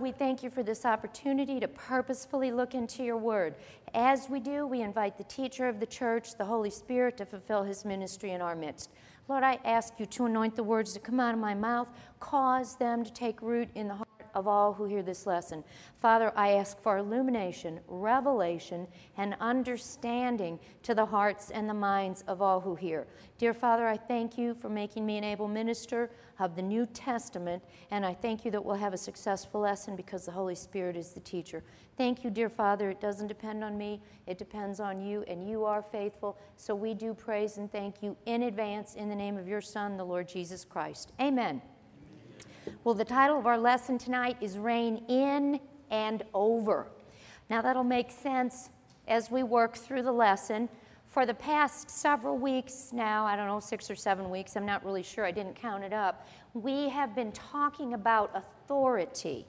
we thank you for this opportunity to purposefully look into your word. As we do, we invite the teacher of the church, the Holy Spirit, to fulfill his ministry in our midst. Lord, I ask you to anoint the words that come out of my mouth, cause them to take root in the heart of all who hear this lesson. Father, I ask for illumination, revelation, and understanding to the hearts and the minds of all who hear. Dear Father, I thank you for making me an able minister of the New Testament, and I thank you that we'll have a successful lesson because the Holy Spirit is the teacher. Thank you, dear Father. It doesn't depend on me. It depends on you, and you are faithful. So we do praise and thank you in advance in the name of your Son, the Lord Jesus Christ. Amen. Well, the title of our lesson tonight is Reign in and Over. Now, that'll make sense as we work through the lesson. For the past several weeks now, I don't know, 6 or 7 weeks, I'm not really sure, I didn't count it up, we have been talking about authority.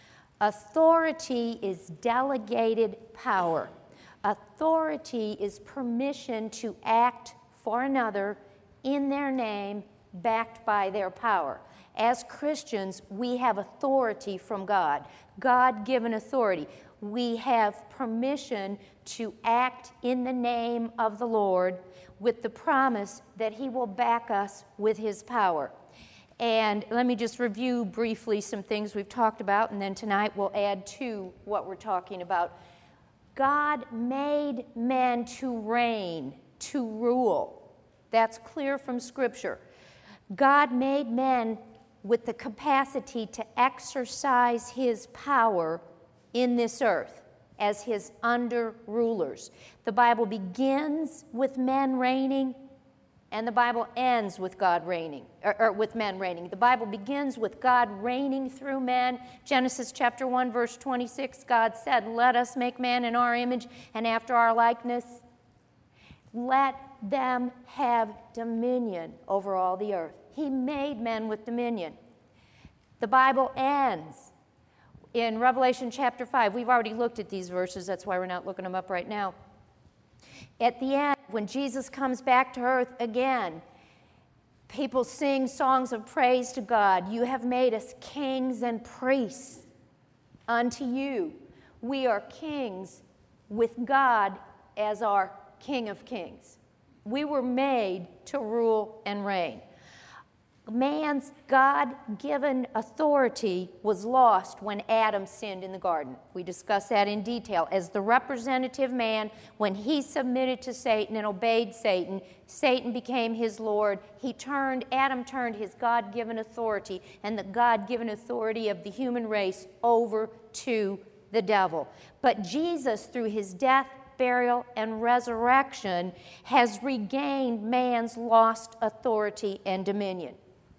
Authority is delegated power. Authority is permission to act for another in their name, backed by their power. As Christians, we have authority from God, God-given authority. We have permission to act in the name of the Lord with the promise that he will back us with his power. And let me just review briefly some things we've talked about, and then tonight we'll add to what we're talking about. God made men to reign, to rule. That's clear from Scripture. God made men with the capacity to exercise his power in this earth as his under-rulers. The Bible begins with men reigning, and the Bible ends with God reigning, or with men reigning. The Bible begins with God reigning through men. Genesis chapter 1, verse 26, God said, "Let us make man in our image and after our likeness. Let them have dominion over all the earth." He made men with dominion. The Bible ends in Revelation chapter 5. We've already looked at these verses. That's why we're not looking them up right now. At the end, when Jesus comes back to earth again, people sing songs of praise to God. "You have made us kings and priests unto you." We are kings with God as our King of Kings. We were made to rule and reign. Man's God-given authority was lost when Adam sinned in the garden. We discussed that in detail. As the representative man, when he submitted to Satan and obeyed Satan, Satan became his Lord. Adam turned his God-given authority and the God-given authority of the human race over to the devil. But Jesus, through his death, burial, and resurrection, has regained man's lost authority and dominion.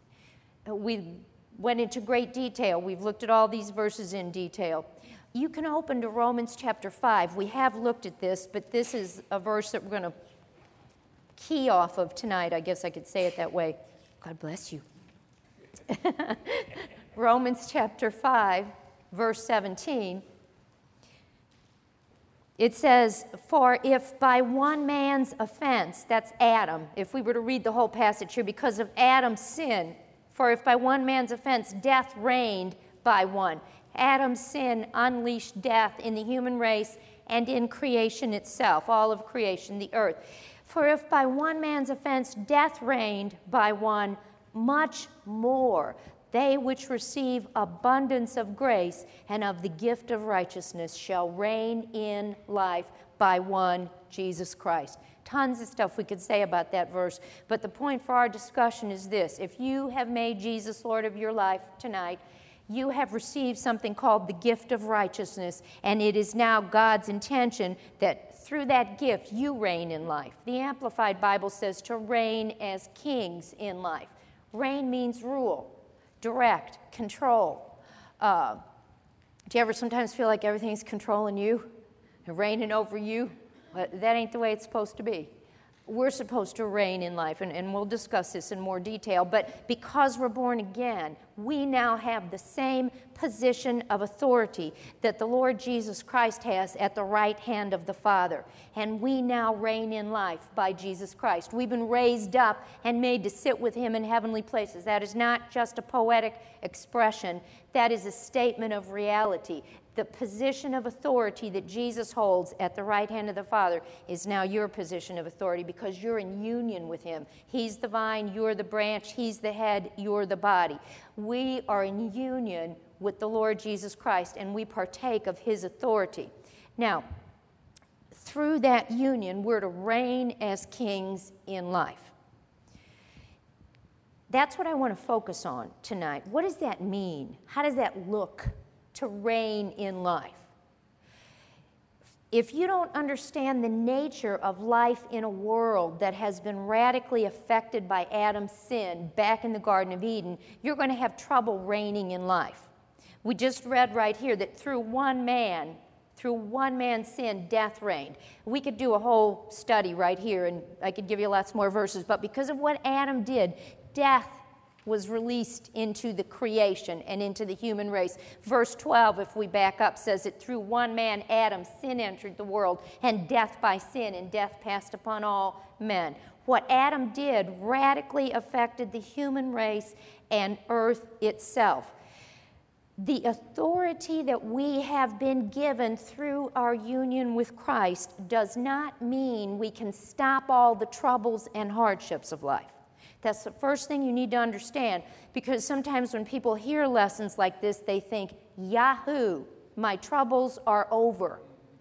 We went into great detail. We've looked at all these verses in detail. You can open to Romans chapter 5. We have looked at this, but this is a verse that we're going to key off of tonight. I guess I could say it that way. God bless you. Romans chapter 5, verse 17. It says, "For if by one man's offense," that's Adam, if we were to read the whole passage here, because of Adam's sin, "For if by one man's offense death reigned by one." Adam's sin unleashed death in the human race and in creation itself, all of creation, the earth. "For if by one man's offense death reigned by one, much more they which receive abundance of grace and of the gift of righteousness shall reign in life by one, Jesus Christ." Tons of stuff we could say about that verse, but the point for our discussion is this. If you have made Jesus Lord of your life tonight, you have received something called the gift of righteousness, and it is now God's intention that through that gift you reign in life. The Amplified Bible says to reign as kings in life. Reign means rule, direct, control. Do you ever sometimes feel like everything's controlling you and reigning over you? That ain't the way it's supposed to be. We're supposed to reign in life, and we'll discuss this in more detail. But because we're born again, we now have the same position of authority that the Lord Jesus Christ has at the right hand of the Father. And we now reign in life by Jesus Christ. We've been raised up and made to sit with him in heavenly places. That is not just a poetic expression. That is a statement of reality. The position of authority that Jesus holds at the right hand of the Father is now your position of authority because you're in union with him. He's the vine, you're the branch, he's the head, you're the body. We are in union with the Lord Jesus Christ, and we partake of his authority. Now, through that union, we're to reign as kings in life. That's what I want to focus on tonight. What does that mean? How does that look to reign in life? If you don't understand the nature of life in a world that has been radically affected by Adam's sin back in the Garden of Eden, you're going to have trouble reigning in life. We just read right here that through one man's sin, death reigned. We could do a whole study right here, and I could give you lots more verses, but because of what Adam did, death was released into the creation and into the human race. Verse 12, if we back up, says that through one man, Adam, sin entered the world, and death by sin, and death passed upon all men. What Adam did radically affected the human race and earth itself. The authority that we have been given through our union with Christ does not mean we can stop all the troubles and hardships of life. That's the first thing you need to understand, because sometimes when people hear lessons like this, they think, Yahoo, my troubles are over.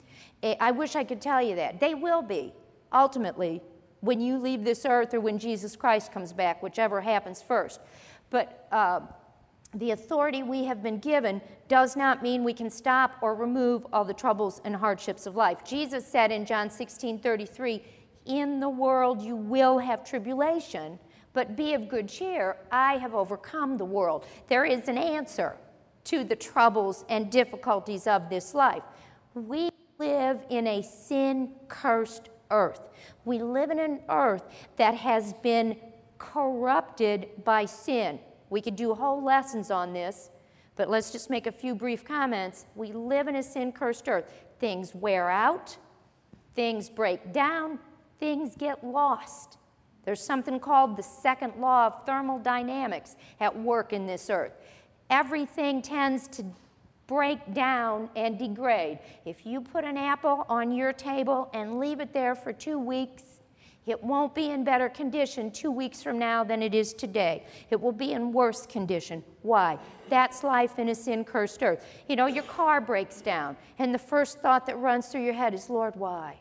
I wish I could tell you that. They will be, ultimately, when you leave this earth or when Jesus Christ comes back, whichever happens first. But the authority we have been given does not mean we can stop or remove all the troubles and hardships of life. Jesus said in John 16:33, in the world you will have tribulation, but be of good cheer, I have overcome the world. There is an answer to the troubles and difficulties of this life. We live in a sin-cursed earth. We live in an earth that has been corrupted by sin. We could do whole lessons on this, but let's just make a few brief comments. We live in a sin-cursed earth. Things wear out, things break down, things get lost. There's something called the second law of thermodynamics at work in this earth. Everything tends to break down and degrade. If you put an apple on your table and leave it there for 2 weeks, it won't be in better condition 2 weeks from now than it is today. It will be in worse condition. Why? That's life in a sin-cursed earth. You know, your car breaks down, and the first thought that runs through your head is, Lord, why?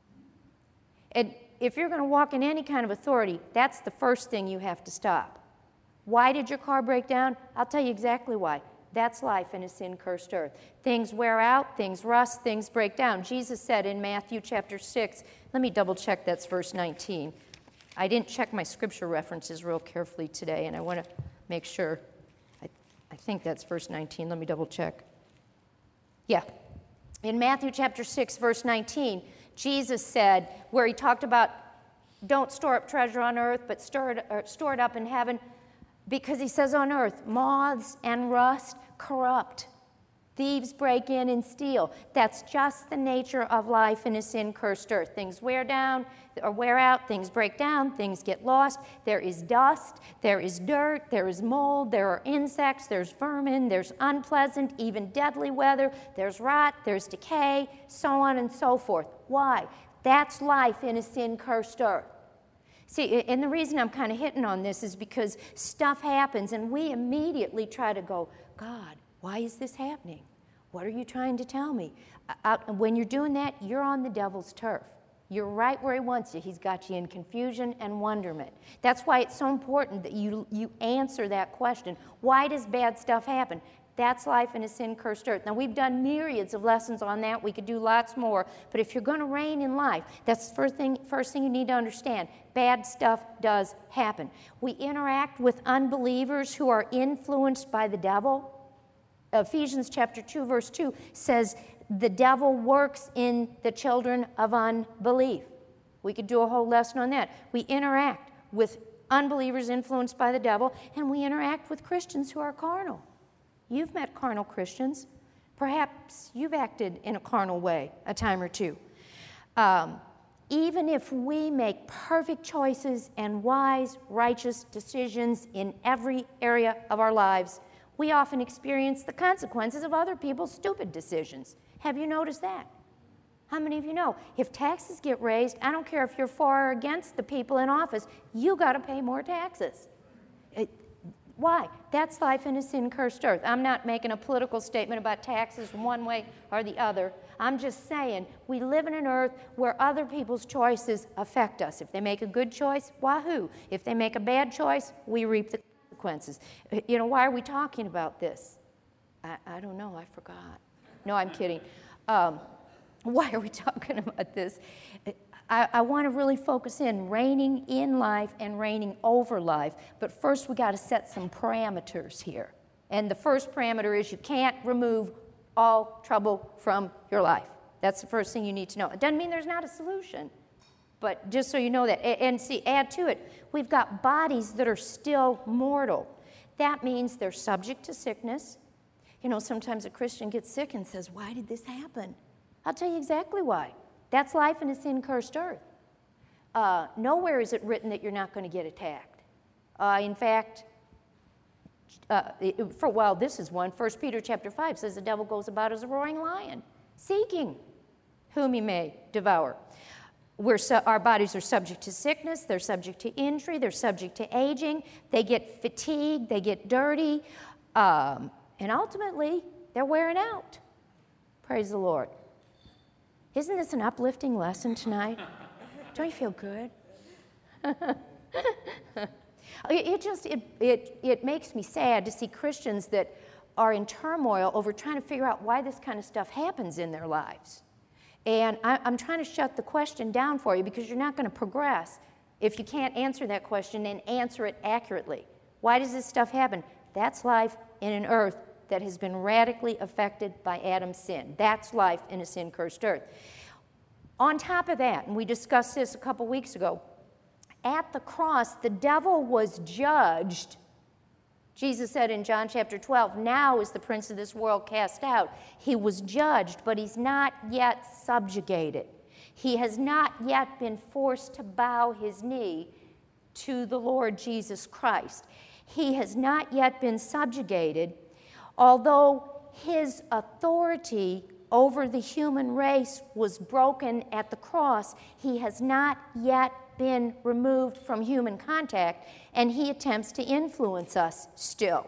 And if you're going to walk in any kind of authority, that's the first thing you have to stop. Why did your car break down? I'll tell you exactly why. That's life in a sin-cursed earth. Things wear out, things rust, things break down. Jesus said in Matthew chapter 6, let me double check, that's verse 19. I didn't check my scripture references real carefully today, and I want to make sure. I think that's verse 19. Let me double check. Yeah. In Matthew chapter 6, verse 19, Jesus said, where he talked about don't store up treasure on earth, but store it up in heaven, because he says on earth, moths and rust corrupt. Thieves break in and steal. That's just the nature of life in a sin-cursed earth. Things wear down or wear out, things break down, things get lost. There is dust, there is dirt, there is mold, there are insects, there's vermin, there's unpleasant, even deadly weather, there's rot, there's decay, so on and so forth. Why? That's life in a sin-cursed earth. See, and the reason I'm kind of hitting on this is because stuff happens and we immediately try to go, God, why is this happening? What are you trying to tell me? When you're doing that, you're on the devil's turf. You're right where he wants you. He's got you in confusion and wonderment. That's why it's so important that you answer that question. Why does bad stuff happen? That's life in a sin-cursed earth. Now, we've done myriads of lessons on that. We could do lots more. But if you're going to reign in life, that's the first thing you need to understand. Bad stuff does happen. We interact with unbelievers who are influenced by the devil. Ephesians chapter 2, verse 2 says, the devil works in the children of unbelief. We could do a whole lesson on that. We interact with unbelievers influenced by the devil, and we interact with Christians who are carnal. You've met carnal Christians. Perhaps you've acted in a carnal way a time or two. Even if we make perfect choices and wise, righteous decisions in every area of our lives, we often experience the consequences of other people's stupid decisions. Have you noticed that? How many of you know if taxes get raised, I don't care if you're for or against the people in office, you got to pay more taxes. Why? That's life in a sin-cursed earth. I'm not making a political statement about taxes one way or the other. I'm just saying we live in an earth where other people's choices affect us. If they make a good choice, wahoo. If they make a bad choice, we reap the consequences. You know, why are we talking about this? I don't know. I forgot. No, I'm kidding. Why are we talking about this? I want to really focus in reigning in life and reigning over life. But first, we got to set some parameters here. And the first parameter is you can't remove all trouble from your life. That's the first thing you need to know. It doesn't mean there's not a solution, but just so you know that. And see, add to it, we've got bodies that are still mortal. That means they're subject to sickness. You know, sometimes a Christian gets sick and says, why did this happen? I'll tell you exactly why. That's life in a sin-cursed earth. Nowhere is it written that you're not going to get attacked. In fact, this is one. 1 Peter chapter 5 says the devil goes about as a roaring lion, seeking whom he may devour. Our bodies are subject to sickness, they're subject to injury, they're subject to aging, they get fatigued, they get dirty, and ultimately, they're wearing out. Praise the Lord. Isn't this an uplifting lesson tonight? Don't you feel good? It makes me sad to see Christians that are in turmoil over trying to figure out why this kind of stuff happens in their lives. And I'm trying to shut the question down for you because you're not going to progress if you can't answer that question and answer it accurately. Why does this stuff happen? That's life in an earth that has been radically affected by Adam's sin. That's life in a sin-cursed earth. On top of that, and we discussed this a couple weeks ago, at the cross, the devil was judged. Jesus said in John chapter 12, now is the prince of this world cast out. He was judged, but he's not yet subjugated. He has not yet been forced to bow his knee to the Lord Jesus Christ. He has not yet been subjugated, although his authority over the human race was broken at the cross. He has not yet been removed from human contact, and he attempts to influence us still.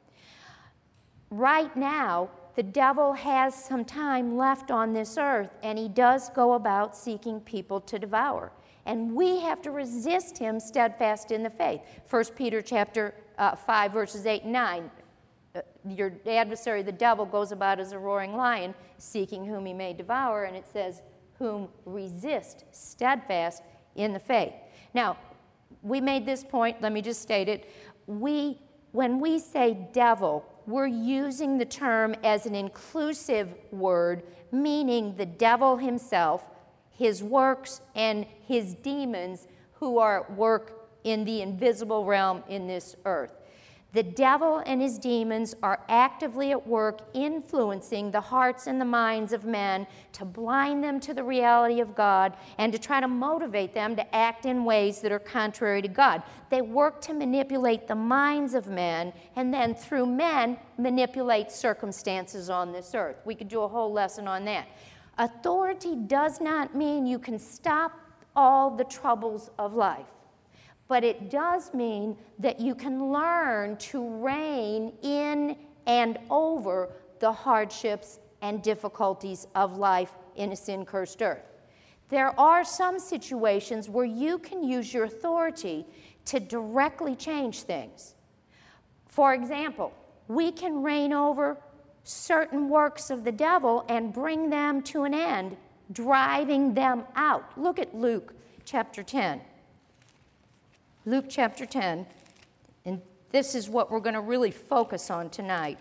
Right now, the devil has some time left on this earth, and he does go about seeking people to devour. And we have to resist him steadfast in the faith. 1 Peter chapter 5, verses 8 and 9. Your adversary, the devil, goes about as a roaring lion, seeking whom he may devour, and it says, whom resist steadfast in the faith. Now, we made this point, let me just state it. When we say devil, we're using the term as an inclusive word, meaning the devil himself, his works, and his demons who are at work in the invisible realm in this earth. The devil and his demons are actively at work influencing the hearts and the minds of men to blind them to the reality of God and to try to motivate them to act in ways that are contrary to God. They work to manipulate the minds of men and then through men manipulate circumstances on this earth. We could do a whole lesson on that. Authority does not mean you can stop all the troubles of life. But it does mean that you can learn to reign in and over the hardships and difficulties of life in a sin-cursed earth. There are some situations where you can use your authority to directly change things. For example, we can reign over certain works of the devil and bring them to an end, driving them out. Look at Luke chapter 10. Luke chapter 10, and this is what we're going to really focus on tonight.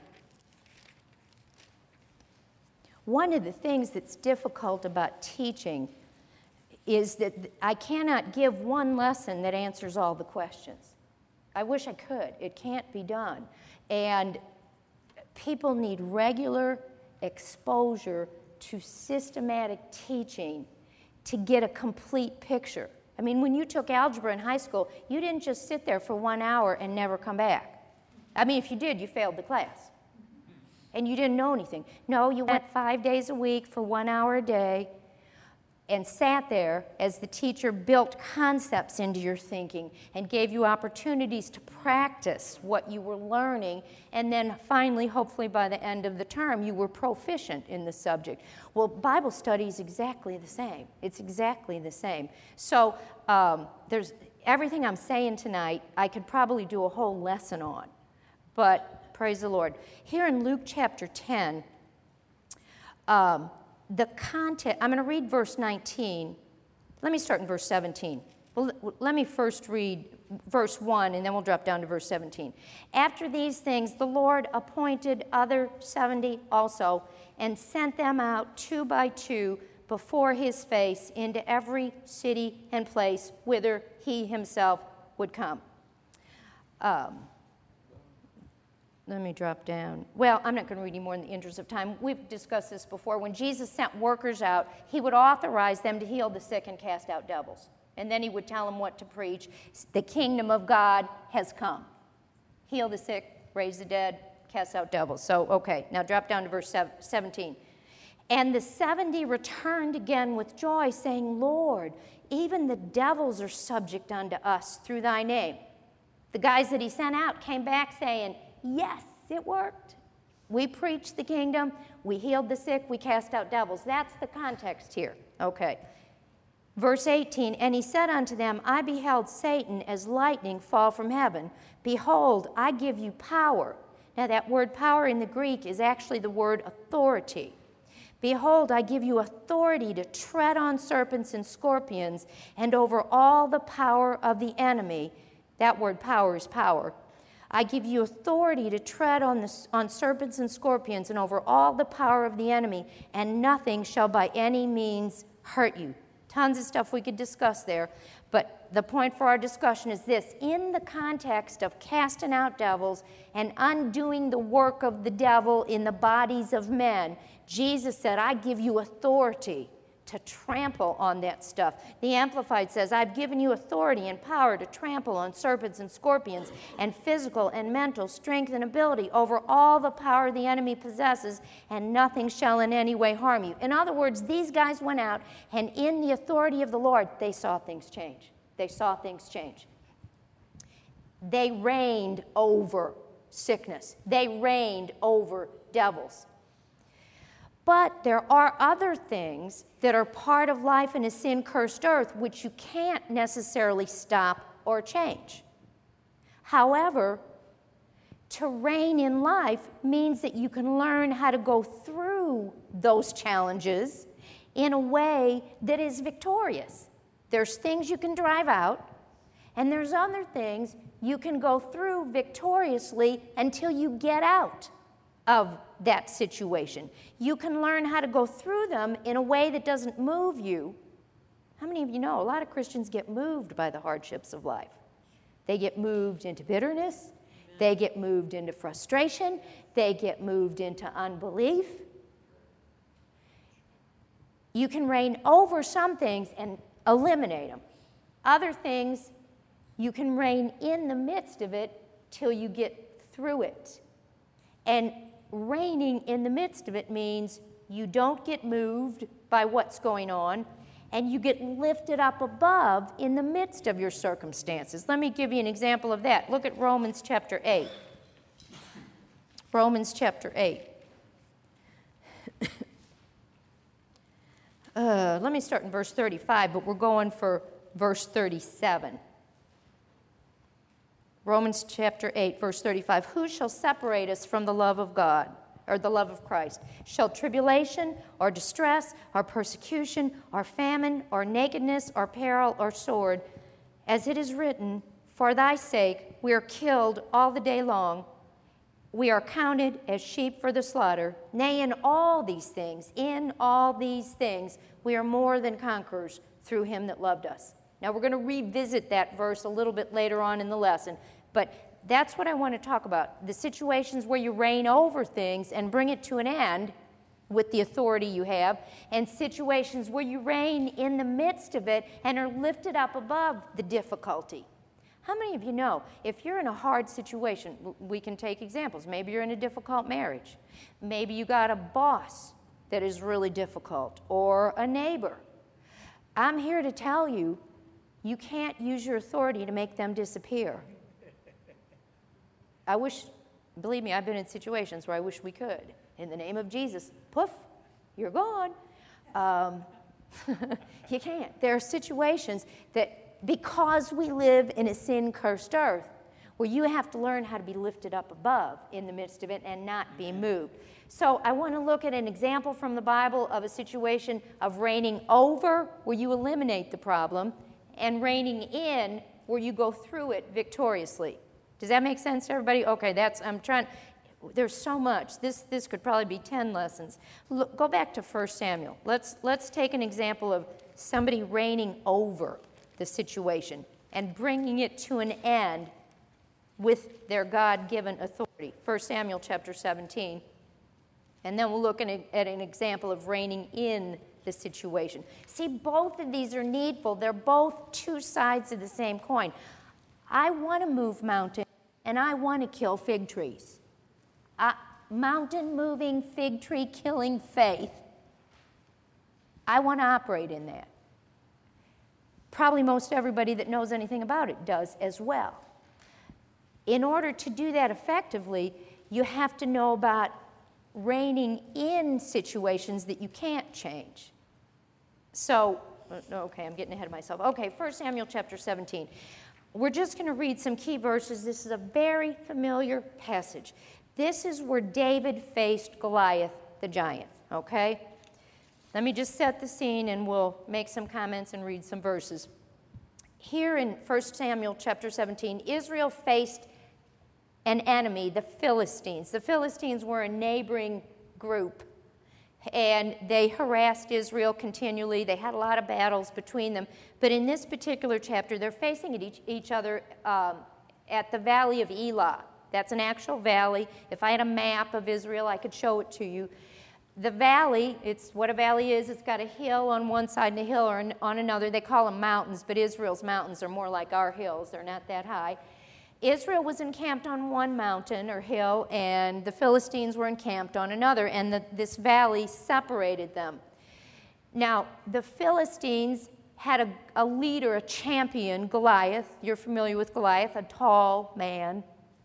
One of the things that's difficult about teaching is that I cannot give one lesson that answers all the questions. I wish I could. It can't be done. And people need regular exposure to systematic teaching to get a complete picture. I mean, when you took algebra in high school, you didn't just sit there for 1 hour and never come back. I mean, if you did, you failed the class. And you didn't know anything. No, you went 5 days a week for 1 hour a day and sat there as the teacher built concepts into your thinking and gave you opportunities to practice what you were learning, and then finally, hopefully by the end of the term, you were proficient in the subject. Well, Bible study is exactly the same. It's exactly the same. So there's everything I'm saying tonight, I could probably do a whole lesson on, but praise the Lord. Here in Luke chapter 10, the content, I'm going to read verse 19. Let me start in verse 17. Well, let me first read verse 1, and then we'll drop down to verse 17. After these things, the Lord appointed other 70 also, and sent them out 2 by 2 before his face into every city and place whither he himself would come. Let me drop down. Well, I'm not going to read any more in the interest of time. We've discussed this before. When Jesus sent workers out, he would authorize them to heal the sick and cast out devils. And then he would tell them what to preach. The kingdom of God has come. Heal the sick, raise the dead, cast out devils. So, okay, now drop down to verse 17. And the 70 returned again with joy, saying, Lord, even the devils are subject unto us through thy name. The guys that he sent out came back saying, yes, it worked. We preached the kingdom, we healed the sick, we cast out devils. That's the context here. Okay. Verse 18, and he said unto them, I beheld Satan as lightning fall from heaven. Behold, I give you power. Now that word power in the Greek is actually the word authority. Behold, I give you authority to tread on serpents and scorpions and over all the power of the enemy. That word power is power. I give you authority to tread on serpents and scorpions and over all the power of the enemy, and nothing shall by any means hurt you. Tons of stuff we could discuss there, but the point for our discussion is this. In the context of casting out devils and undoing the work of the devil in the bodies of men, Jesus said, I give you authority to trample on that stuff. The Amplified says, I've given you authority and power to trample on serpents and scorpions and physical and mental strength and ability over all the power the enemy possesses, and nothing shall in any way harm you. In other words, these guys went out, and in the authority of the Lord, they saw things change. They saw things change. They reigned over sickness. They reigned over devils. But there are other things that are part of life in a sin-cursed earth which you can't necessarily stop or change. However, to reign in life means that you can learn how to go through those challenges in a way that is victorious. There's things you can drive out, and there's other things you can go through victoriously until you get out of that situation. You can learn how to go through them in a way that doesn't move you. How many of you know a lot of Christians get moved by the hardships of life? They get moved into bitterness. They get moved into frustration. They get moved into unbelief. You can reign over some things and eliminate them. Other things, you can reign in the midst of it till you get through it. And reigning in the midst of it means you don't get moved by what's going on, and you get lifted up above in the midst of your circumstances. Let me give you an example of that. Look at Romans chapter 8. Romans chapter 8. Let me start in verse 35, but we're going for verse 37. Romans chapter 8, verse 35. Who shall separate us from the love of God, or the love of Christ? Shall tribulation, or distress, or persecution, or famine, or nakedness, or peril, or sword? As it is written, for thy sake we are killed all the day long. We are counted as sheep for the slaughter. Nay, in all these things, we are more than conquerors through him that loved us. Now, we're going to revisit that verse a little bit later on in the lesson, but that's what I want to talk about. The situations where you reign over things and bring it to an end with the authority you have, and situations where you reign in the midst of it and are lifted up above the difficulty. How many of you know if you're in a hard situation, we can take examples. Maybe you're in a difficult marriage. Maybe you got a boss that is really difficult, or a neighbor. I'm here to tell you, you can't use your authority to make them disappear. I wish, believe me, I've been in situations where I wish we could. In the name of Jesus, poof, you're gone. You can't. There are situations that, because we live in a sin-cursed earth, where you have to learn how to be lifted up above in the midst of it and not be moved. So I want to look at an example from the Bible of a situation of reigning over, where you eliminate the problem, and reigning in, where you go through it victoriously. Does that make sense to everybody? Okay, there's so much. This could probably be 10 lessons. Look, go back to 1 Samuel. Let's take an example of somebody reigning over the situation and bringing it to an end with their God-given authority. 1 Samuel chapter 17. And then we'll look at an example of reigning in the situation. See, both of these are needful. They're both two sides of the same coin. I want to move mountains, and I want to kill fig trees. Mountain-moving, fig tree-killing faith. I want to operate in that. Probably most everybody that knows anything about it does as well. In order to do that effectively, you have to know about reigning in situations that you can't change. So, okay, I'm getting ahead of myself. Okay, 1 Samuel chapter 17. We're just going to read some key verses. This is a very familiar passage. This is where David faced Goliath, the giant, okay? Let me just set the scene, and we'll make some comments and read some verses. Here in 1 Samuel chapter 17, Israel faced an enemy, the Philistines. The Philistines were a neighboring group, and they harassed Israel continually. They had a lot of battles between them. But in this particular chapter, they're facing each other at the Valley of Elah. That's an actual valley. If I had a map of Israel, I could show it to you. The valley, it's what a valley is. It's got a hill on one side and a hill on another. They call them mountains, but Israel's mountains are more like our hills. They're not that high. Israel was encamped on one mountain or hill, and the Philistines were encamped on another, and this valley separated them. Now, the Philistines had a leader, a champion, Goliath. You're familiar with Goliath, a tall man,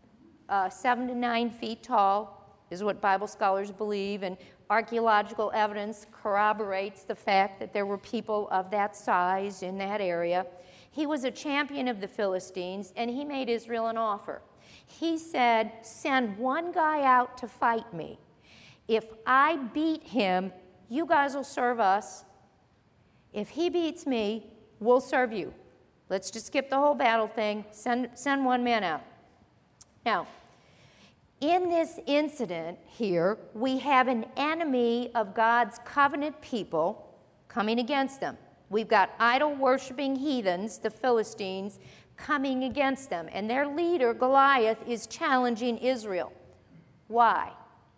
7 to 9 feet tall, is what Bible scholars believe, and archaeological evidence corroborates the fact that there were people of that size in that area. He was a champion of the Philistines, and he made Israel an offer. He said, send one guy out to fight me. If I beat him, you guys will serve us. If he beats me, we'll serve you. Let's just skip the whole battle thing. Send one man out. Now, in this incident here, we have an enemy of God's covenant people coming against them. We've got idol-worshiping heathens, the Philistines, coming against them. And their leader, Goliath, is challenging Israel. Why?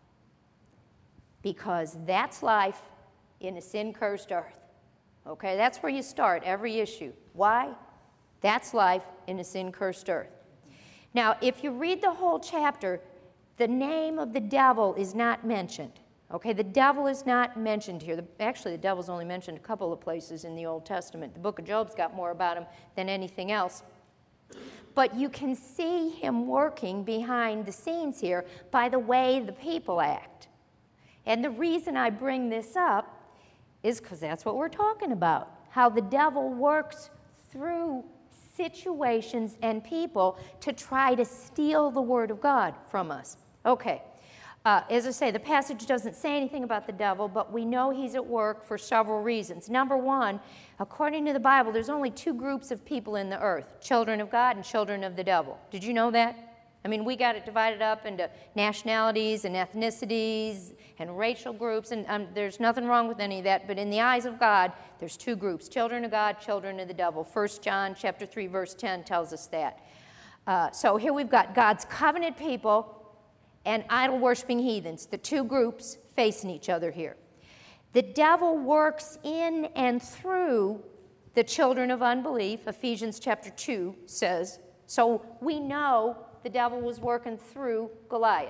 Because that's life in a sin-cursed earth. Okay, that's where you start every issue. Why? That's life in a sin-cursed earth. Now, if you read the whole chapter, the name of the devil is not mentioned. Okay, the devil is not mentioned here. Actually, the devil's only mentioned a couple of places in the Old Testament. The book of Job's got more about him than anything else. But you can see him working behind the scenes here by the way the people act. And the reason I bring this up is because that's what we're talking about, how the devil works through situations and people to try to steal the Word of God from us. Okay. As I say, the passage doesn't say anything about the devil, but we know he's at work for several reasons. Number one, according to the Bible, there's only two groups of people in the earth, children of God and children of the devil. Did you know that? I mean, we got it divided up into nationalities and ethnicities and racial groups, and there's nothing wrong with any of that, but in the eyes of God, there's two groups, children of God, children of the devil. 1 John chapter 3, verse 10 tells us that. So here we've got God's covenant people and idol-worshiping heathens, the two groups facing each other here. The devil works in and through the children of unbelief. Ephesians chapter 2 says So we know the devil was working through Goliath.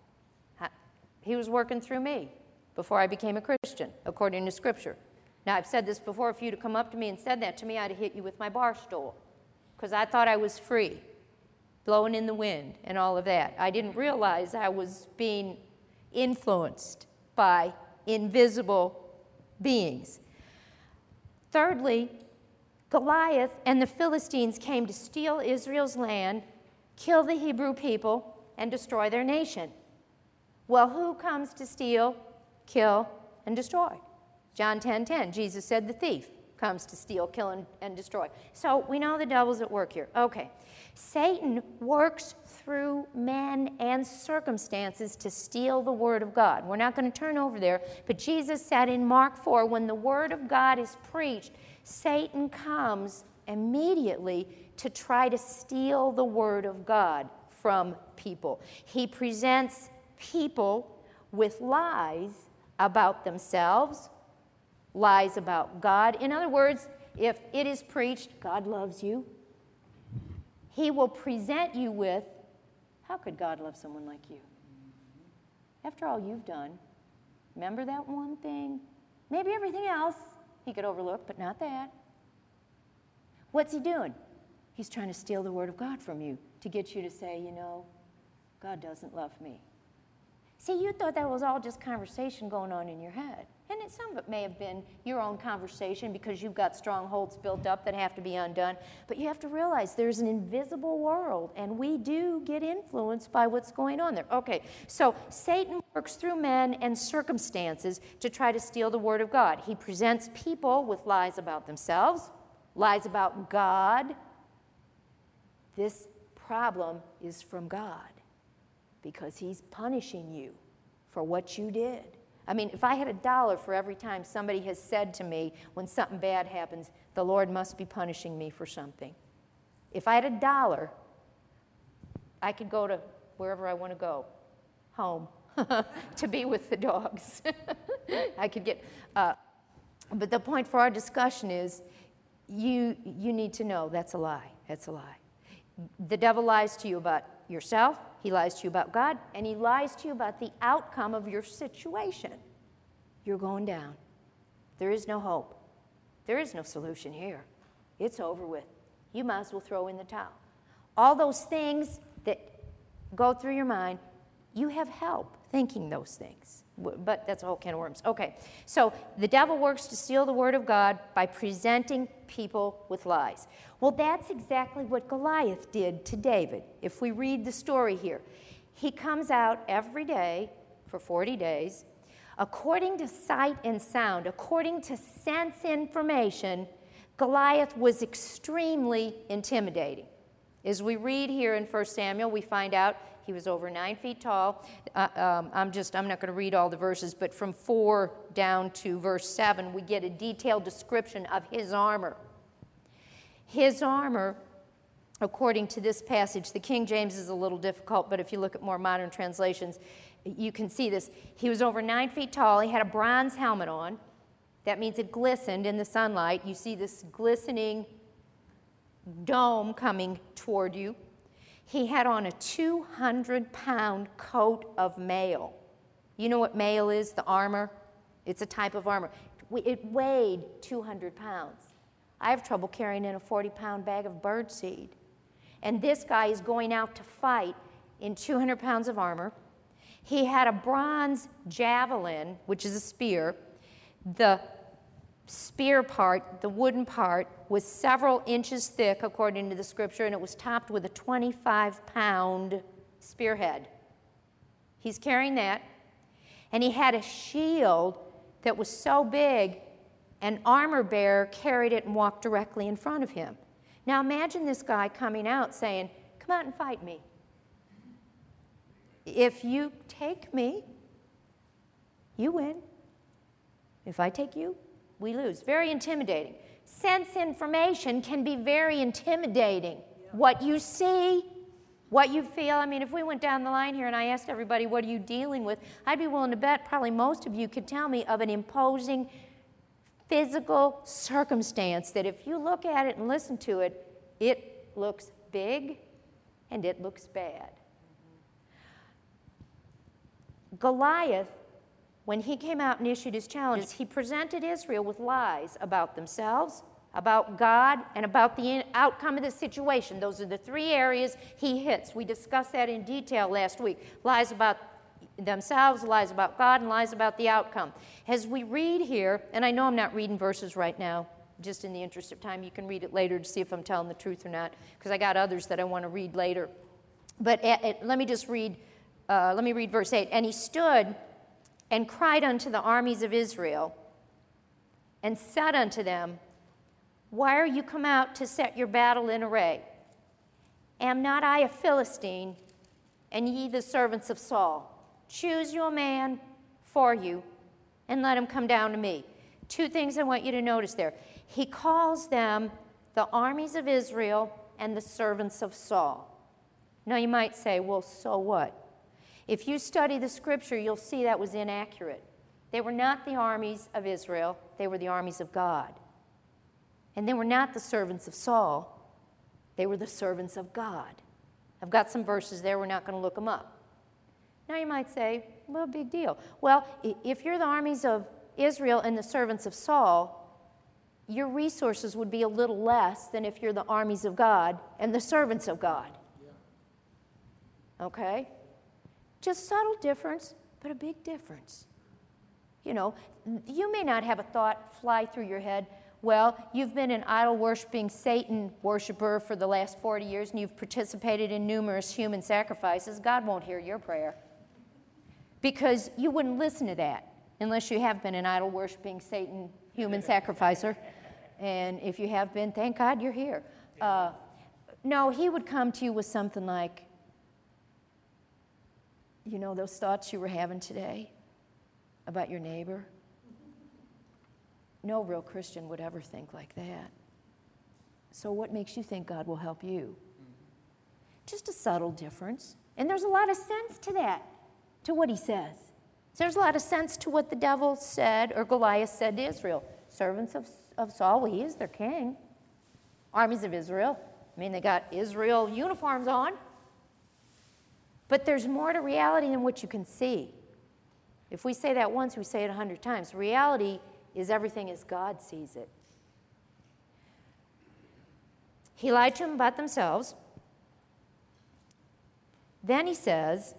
He was working through me before I became a Christian, according to Scripture. Now, I've said this before. If you'd have come up to me and said that to me, I'd have hit you with my bar stool, because I thought I was free, blowing in the wind and all of that. I didn't realize I was being influenced by invisible beings. Thirdly, Goliath and the Philistines came to steal Israel's land, kill the Hebrew people, and destroy their nation. Well, who comes to steal, kill, and destroy? John 10:10, Jesus said the thief comes to steal, kill, and destroy. So we know the devil's at work here. Okay. Satan works through men and circumstances to steal the word of God. We're not going to turn over there, but Jesus said in Mark 4, when the word of God is preached, Satan comes immediately to try to steal the word of God from people. He presents people with lies about themselves, lies about God. In other words, if it is preached, God loves you, he will present you with, how could God love someone like you? After all you've done, remember that one thing? Maybe everything else he could overlook, but not that. What's he doing? He's trying to steal the word of God from you to get you to say, you know, God doesn't love me. See, you thought that was all just conversation going on in your head. And some of it may have been your own conversation because you've got strongholds built up that have to be undone. But you have to realize there's an invisible world, and we do get influenced by what's going on there. Okay, so Satan works through men and circumstances to try to steal the word of God. He presents people with lies about themselves, lies about God. This problem is from God, because he's punishing you for what you did. I mean, if I had $1 for every time somebody has said to me when something bad happens, the Lord must be punishing me for something. If I had $1, I could go to wherever I want to go, home, to be with the dogs. I could get, but the point for our discussion is you need to know that's a lie. That's a lie. The devil lies to you about yourself, he lies to you about God, and he lies to you about the outcome of your situation. You're going down. There is no hope. There is no solution here. It's over with. You might as well throw in the towel. All those things that go through your mind, you have help thinking those things. But that's a whole can of worms. Okay, so the devil works to steal the word of God by presenting people with lies. Well, that's exactly what Goliath did to David. If we read the story here, he comes out every day for 40 days. According to sight and sound, according to sense information, Goliath was extremely intimidating. As we read here in 1 Samuel, we find out he was over 9 feet tall. I'm not going to read all the verses, but from 4 down to verse 7, we get a detailed description of his armor. His armor, according to this passage, the King James is a little difficult, but if you look at more modern translations, you can see this. He was over 9 feet tall. He had a bronze helmet on. That means it glistened in the sunlight. You see this glistening dome coming toward you. He had on a 200-pound coat of mail. You know what mail is, the armor? It's a type of armor. It weighed 200 pounds. I have trouble carrying in a 40-pound bag of birdseed. And this guy is going out to fight in 200 pounds of armor. He had a bronze javelin, which is a spear. The spear part, the wooden part, was several inches thick, according to the scripture, and it was topped with a 25-pound spearhead. He's carrying that. And he had a shield that was so big, an armor bearer carried it and walked directly in front of him. Now imagine this guy coming out saying, "Come out and fight me. If you take me, you win. If I take you, we lose." Very intimidating. Sense information can be very intimidating. What you see, what you feel. I mean, if we went down the line here and I asked everybody, what are you dealing with? I'd be willing to bet probably most of you could tell me of an imposing physical circumstance that if you look at it and listen to it, it looks big and it looks bad. Goliath, when he came out and issued his challenges, he presented Israel with lies about themselves, about God, and about the outcome of the situation. Those are the three areas he hits. We discussed that in detail last week. Lies about themselves, lies about God, and lies about the outcome. As we read here, and I know I'm not reading verses right now, just in the interest of time, you can read it later to see if I'm telling the truth or not, because I got others that I want to read later. But let me just read, let me read verse 8. And he stood and cried unto the armies of Israel, and said unto them, Why are you come out to set your battle in array? Am not I a Philistine, and ye the servants of Saul? Choose you a man for you, and let him come down to me. Two things I want you to notice there. He calls them the armies of Israel and the servants of Saul. Now you might say, well, so what? If you study the scripture, you'll see that was inaccurate. They were not the armies of Israel. They were the armies of God. And they were not the servants of Saul. They were the servants of God. I've got some verses there. We're not going to look them up. Now you might say, well, big deal. Well, if you're the armies of Israel and the servants of Saul, your resources would be a little less than if you're the armies of God and the servants of God. Okay? Just subtle difference, but a big difference. You know, you may not have a thought fly through your head, well, you've been an idol-worshiping Satan worshiper for the last 40 years and you've participated in numerous human sacrifices. God won't hear your prayer because you wouldn't listen to that unless you have been an idol-worshiping Satan human sacrificer. And if you have been, thank God you're here. No, he would come to you with something like, you know, those thoughts you were having today about your neighbor? No real Christian would ever think like that. So what makes you think God will help you? Just a subtle difference. And there's a lot of sense to that, to what he says. There's a lot of sense to what the devil said, or Goliath said to Israel. Servants of Saul, well, he is their king. Armies of Israel. I mean, they got Israel uniforms on. But there's more to reality than what you can see. If we say that once, we say it 100 times. Reality is everything as God sees it. He lied to them about themselves. Then he says,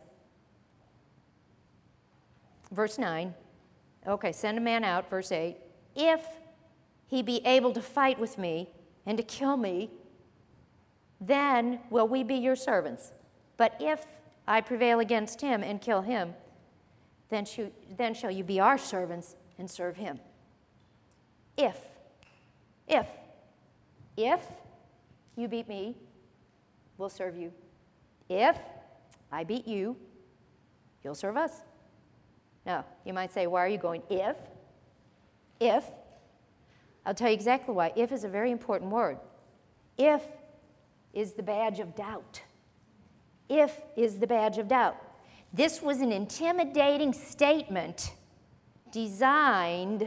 verse 9, okay, send a man out, verse 8, if he be able to fight with me and to kill me, then will we be your servants. But if I prevail against him and kill him, then shall you be our servants and serve him. If you beat me, we'll serve you. If I beat you, you'll serve us. Now, you might say, why are you going if? If. I'll tell you exactly why. If is a very important word. If is the badge of doubt. If is the badge of doubt. This was an intimidating statement designed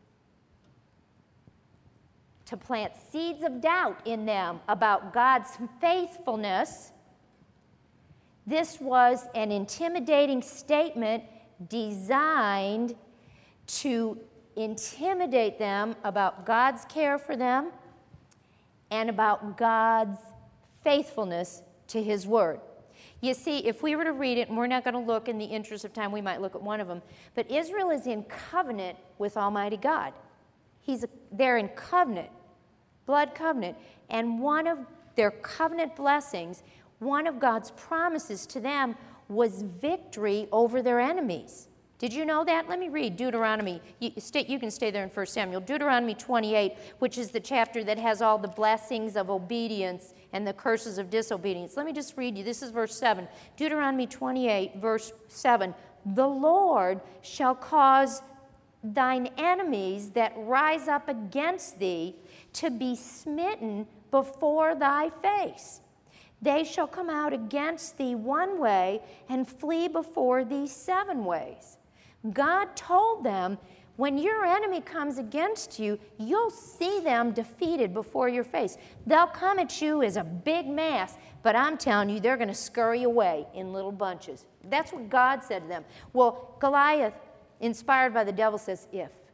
to plant seeds of doubt in them about God's faithfulness. This was an intimidating statement designed to intimidate them about God's care for them and about God's faithfulness to his word. You see, if we were to read it, and we're not going to look in the interest of time, we might look at one of them, but Israel is in covenant with Almighty God. They're in covenant, blood covenant, and one of their covenant blessings, one of God's promises to them was victory over their enemies. Did you know that? Let me read Deuteronomy. You can stay there in 1 Samuel. Deuteronomy 28, which is the chapter that has all the blessings of obedience and the curses of disobedience. Let me just read you. This is verse 7. Deuteronomy 28, verse 7. The Lord shall cause thine enemies that rise up against thee to be smitten before thy face. They shall come out against thee one way and flee before thee 7 ways. God told them, When your enemy comes against you, you'll see them defeated before your face. They'll come at you as a big mass, but I'm telling you, they're going to scurry away in little bunches. That's what God said to them. Well, Goliath, inspired by the devil, says,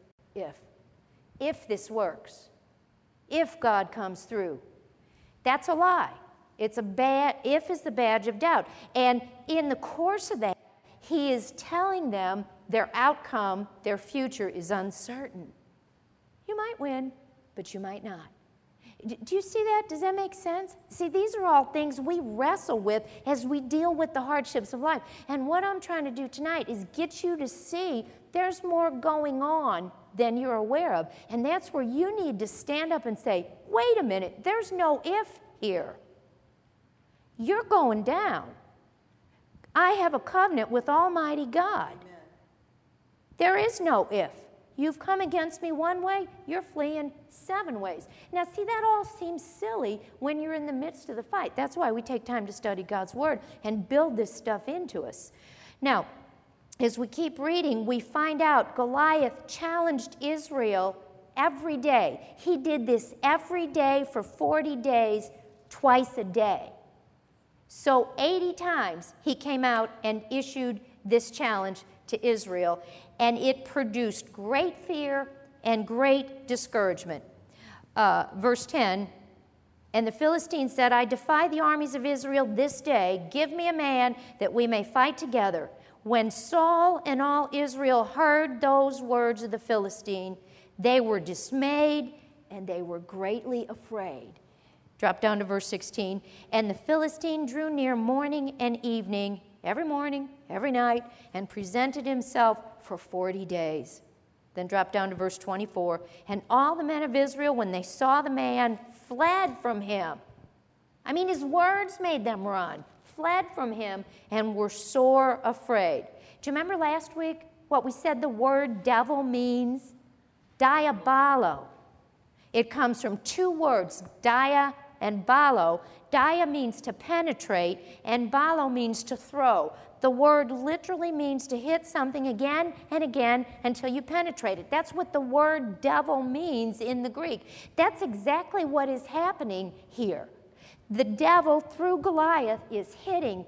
if this works, if God comes through. That's a lie. It's a if is the badge of doubt. And in the course of that, he is telling them their outcome, their future is uncertain. You might win, but you might not. Do you see that? Does that make sense? See, these are all things we wrestle with as we deal with the hardships of life. And what I'm trying to do tonight is get you to see there's more going on than you're aware of. And that's where you need to stand up and say, wait a minute, there's no if here. You're going down. I have a covenant with Almighty God. Amen. There is no if. You've come against me one way, you're fleeing 7 ways. Now, see, that all seems silly when you're in the midst of the fight. That's why we take time to study God's Word and build this stuff into us. Now, as we keep reading, we find out Goliath challenged Israel every day. He did this every day for 40 days, twice a day. So 80 times he came out and issued this challenge to Israel, and it produced great fear and great discouragement. Verse 10, and the Philistines said, I defy the armies of Israel this day. Give me a man that we may fight together. When Saul and all Israel heard those words of the Philistine, they were dismayed and they were greatly afraid. Drop down to verse 16. And the Philistine drew near morning and evening, every morning, every night, and presented himself for 40 days. Then drop down to verse 24. And all the men of Israel, when they saw the man, fled from him. I mean, his words made them run, fled from him, and were sore afraid. Do you remember last week what we said the word devil means? Diabolo. It comes from 2 words, dia and balo. Dia means to penetrate, and balo means to throw. The word literally means to hit something again and again until you penetrate it. That's what the word devil means in the Greek. That's exactly what is happening here. The devil, through Goliath, is hitting.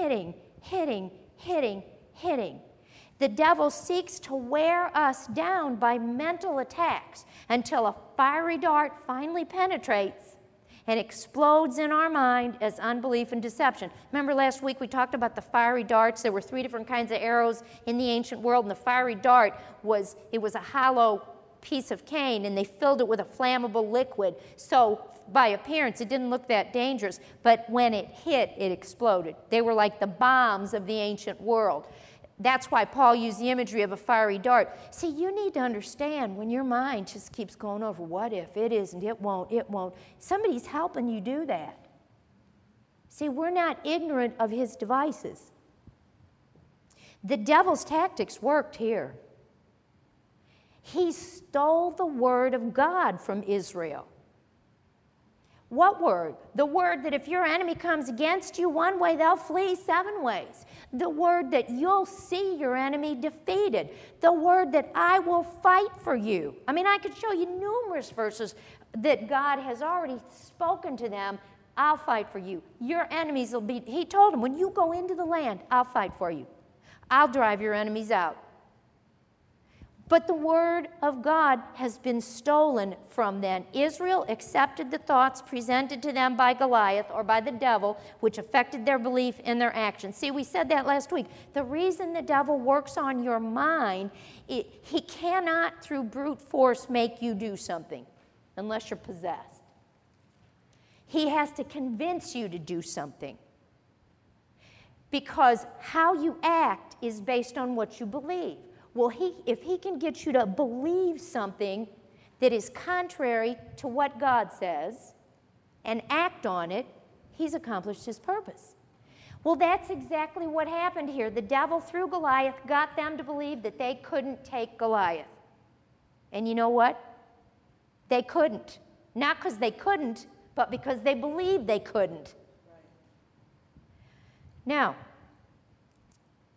The devil seeks to wear us down by mental attacks until a fiery dart finally penetrates and explodes in our mind as unbelief and deception. Remember last week we talked about the fiery darts. There were 3 different kinds of arrows in the ancient world, and the fiery dart was a hollow piece of cane, and they filled it with a flammable liquid. So by appearance, it didn't look that dangerous, but when it hit, it exploded. They were like the bombs of the ancient world. That's why Paul used the imagery of a fiery dart. See, you need to understand when your mind just keeps going over, what if, it isn't, it won't. Somebody's helping you do that. See, we're not ignorant of his devices. The devil's tactics worked here. He stole the word of God from Israel. What word? The word that if your enemy comes against you one way, they'll flee 7 ways. The word that you'll see your enemy defeated. The word that I will fight for you. I mean, I could show you numerous verses that God has already spoken to them. I'll fight for you. Your enemies will be, he told them, when you go into the land, I'll fight for you. I'll drive your enemies out. But the word of God has been stolen from them. Israel accepted the thoughts presented to them by Goliath or by the devil, which affected their belief and their actions. See, we said that last week. The reason the devil works on your mind, he cannot, through brute force, make you do something unless you're possessed. He has to convince you to do something. Because how you act is based on what you believe. Well, if he can get you to believe something that is contrary to what God says and act on it, he's accomplished his purpose. Well, that's exactly what happened here. The devil, through Goliath, got them to believe that they couldn't take Goliath. And you know what? They couldn't. Not because they couldn't, but because they believed they couldn't. Now,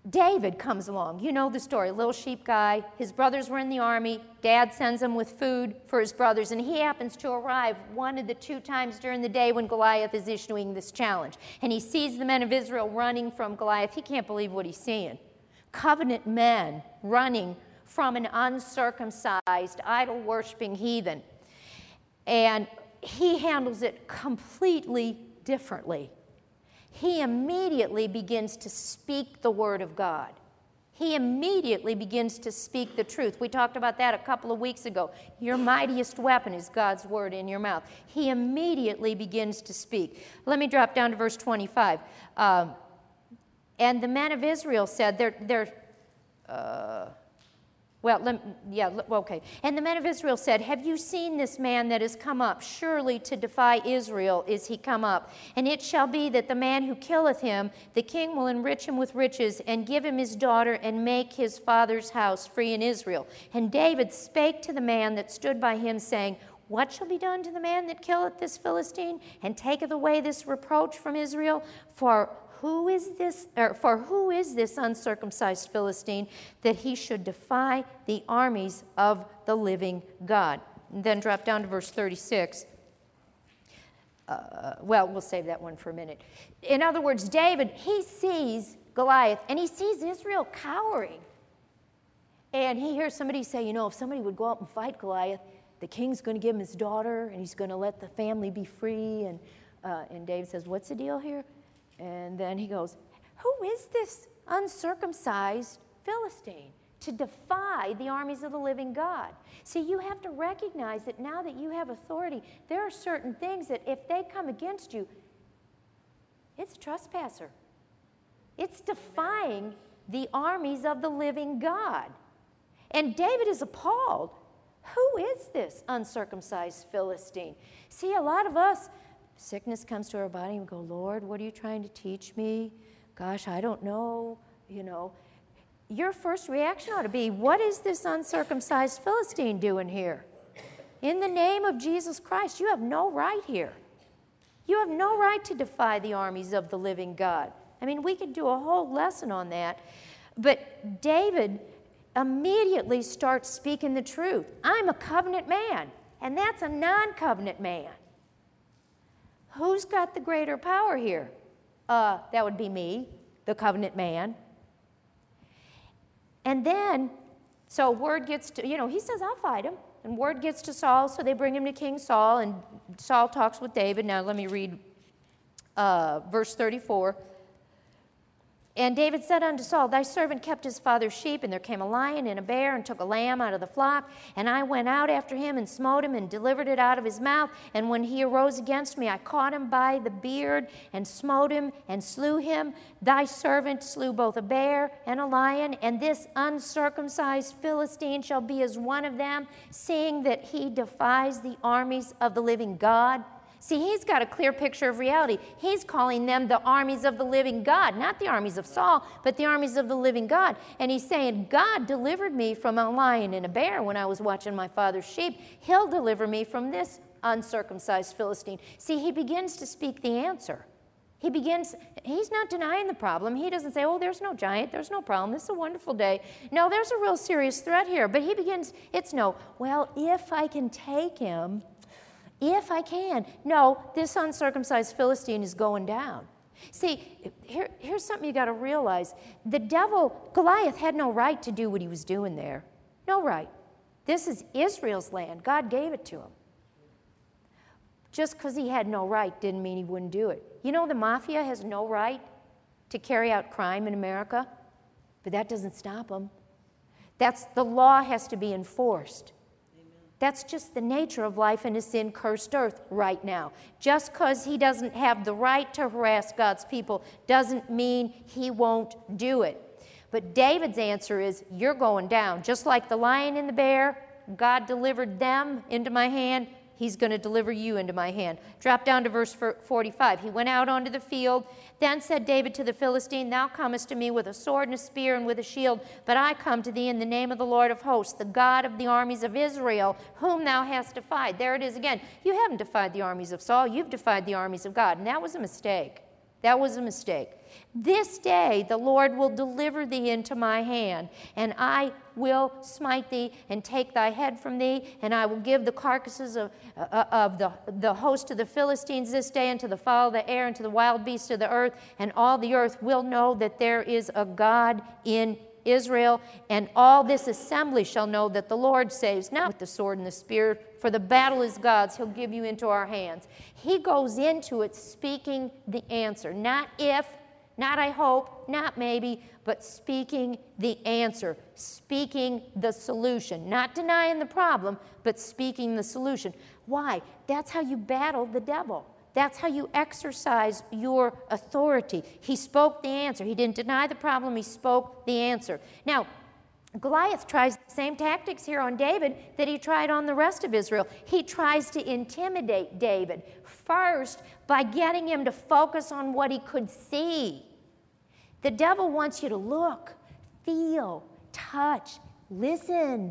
David comes along. You know the story. Little sheep guy. His brothers were in the army. Dad sends him with food for his brothers, and he happens to arrive one of the 2 times during the day when Goliath is issuing this challenge. And he sees the men of Israel running from Goliath. He can't believe what he's seeing. Covenant men running from an uncircumcised, idol-worshiping heathen. And he handles it completely differently. He immediately begins to speak the word of God. He immediately begins to speak the truth. We talked about that a couple of weeks ago. Your mightiest weapon is God's word in your mouth. He immediately begins to speak. Let me drop down to verse 25. And the men of Israel said, okay. And the men of Israel said, have you seen this man that has come up? Surely to defy Israel is he come up. And it shall be that the man who killeth him, the king will enrich him with riches, and give him his daughter, and make his father's house free in Israel. And David spake to the man that stood by him, saying, what shall be done to the man that killeth this Philistine, and taketh away this reproach from Israel? For who is this uncircumcised Philistine, that he should defy the armies of the living God? And then drop down to verse 36. We'll save that one for a minute. In other words, David, he sees Goliath, and he sees Israel cowering. And he hears somebody say, if somebody would go out and fight Goliath, the king's going to give him his daughter, and he's going to let the family be free. And David says, what's the deal here? And then he goes, who is this uncircumcised Philistine to defy the armies of the living God? See, you have to recognize that now that you have authority, there are certain things that if they come against you, it's a trespasser. It's defying the armies of the living God. And David is appalled. Who is this uncircumcised Philistine? See, a lot of us, sickness comes to our body and we go, Lord, what are you trying to teach me? Gosh, I don't know, Your first reaction ought to be, what is this uncircumcised Philistine doing here? In the name of Jesus Christ, you have no right here. You have no right to defy the armies of the living God. I mean, we could do a whole lesson on that. But David immediately starts speaking the truth. I'm a covenant man, and that's a non-covenant man. Who's got the greater power here? That would be me, the covenant man. And then, so word gets to, he says, I'll fight him. And word gets to Saul, so they bring him to King Saul, and Saul talks with David. Now let me read verse 34. And David said unto Saul, thy servant kept his father's sheep, and there came a lion and a bear, and took a lamb out of the flock. And I went out after him, and smote him, and delivered it out of his mouth. And when he arose against me, I caught him by the beard, and smote him, and slew him. Thy servant slew both a bear and a lion, and this uncircumcised Philistine shall be as one of them, seeing that he defies the armies of the living God. See, he's got a clear picture of reality. He's calling them the armies of the living God, not the armies of Saul, but the armies of the living God. And he's saying, God delivered me from a lion and a bear when I was watching my father's sheep. He'll deliver me from this uncircumcised Philistine. See, he begins to speak the answer. He's not denying the problem. He doesn't say, oh, there's no giant, there's no problem, this is a wonderful day. No, there's a real serious threat here. But he begins, if I can take him, if I can. No, this uncircumcised Philistine is going down. See, here's something you got to realize. The devil, Goliath, had no right to do what he was doing there. No right. This is Israel's land. God gave it to him. Just because he had no right didn't mean he wouldn't do it. The mafia has no right to carry out crime in America, but that doesn't stop them. The law has to be enforced. That's just the nature of life in a sin-cursed earth right now. Just because he doesn't have the right to harass God's people doesn't mean he won't do it. But David's answer is, you're going down. Just like the lion and the bear, God delivered them into my hand, he's going to deliver you into my hand. Drop down to verse 45. He went out onto the field. Then said David to the Philistine, thou comest to me with a sword and a spear and with a shield, but I come to thee in the name of the Lord of hosts, the God of the armies of Israel, whom thou hast defied. There it is again. You haven't defied the armies of Saul. You've defied the armies of God. And that was a mistake. That was a mistake. This day the Lord will deliver thee into my hand, and I will smite thee and take thy head from thee, and I will give the carcasses of the host of the Philistines this day unto the fowl of the air and to the wild beasts of the earth, and all the earth will know that there is a God in Israel, and all this assembly shall know that the Lord saves, not with the sword and the spear, for the battle is God's. He'll give you into our hands. He goes into it speaking the answer, not if, not I hope, not maybe, but speaking the answer, speaking the solution, not denying the problem, but speaking the solution. Why? That's how you battle the devil. That's how you exercise your authority. He spoke the answer. He didn't deny the problem. He spoke the answer. Now, Goliath tries the same tactics here on David that he tried on the rest of Israel. He tries to intimidate David first by getting him to focus on what he could see. The devil wants you to look, feel, touch, listen.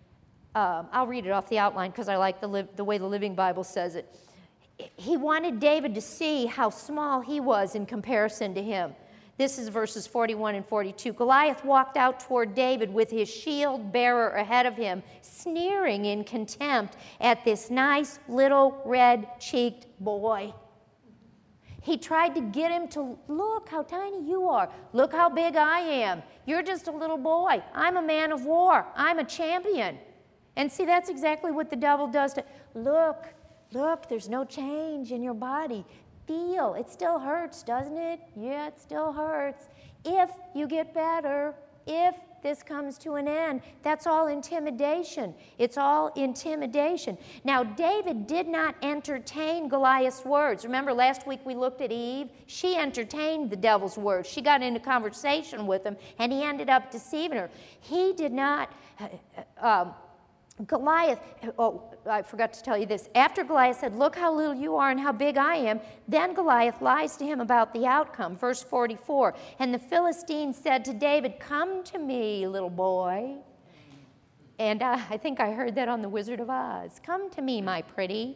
I'll read it off the outline because I like the way the Living Bible says it. He wanted David to see how small he was in comparison to him. This is verses 41 and 42. Goliath walked out toward David with his shield bearer ahead of him, sneering in contempt at this nice little red-cheeked boy. He tried to get him to look how tiny you are. Look how big I am. You're just a little boy. I'm a man of war. I'm a champion. And see, that's exactly what the devil does to look, there's no change in your body. Feel, it still hurts, doesn't it? Yeah, it still hurts. If you get better, if this comes to an end, that's all intimidation. It's all intimidation. Now, David did not entertain Goliath's words. Remember, last week we looked at Eve? She entertained the devil's words. She got into conversation with him, and he ended up deceiving her. He did not... Goliath, I forgot to tell you this. After Goliath said, look how little you are and how big I am, then Goliath lies to him about the outcome. Verse 44, and the Philistine said to David, come to me, little boy. And I think I heard that on The Wizard of Oz. Come to me, my pretty.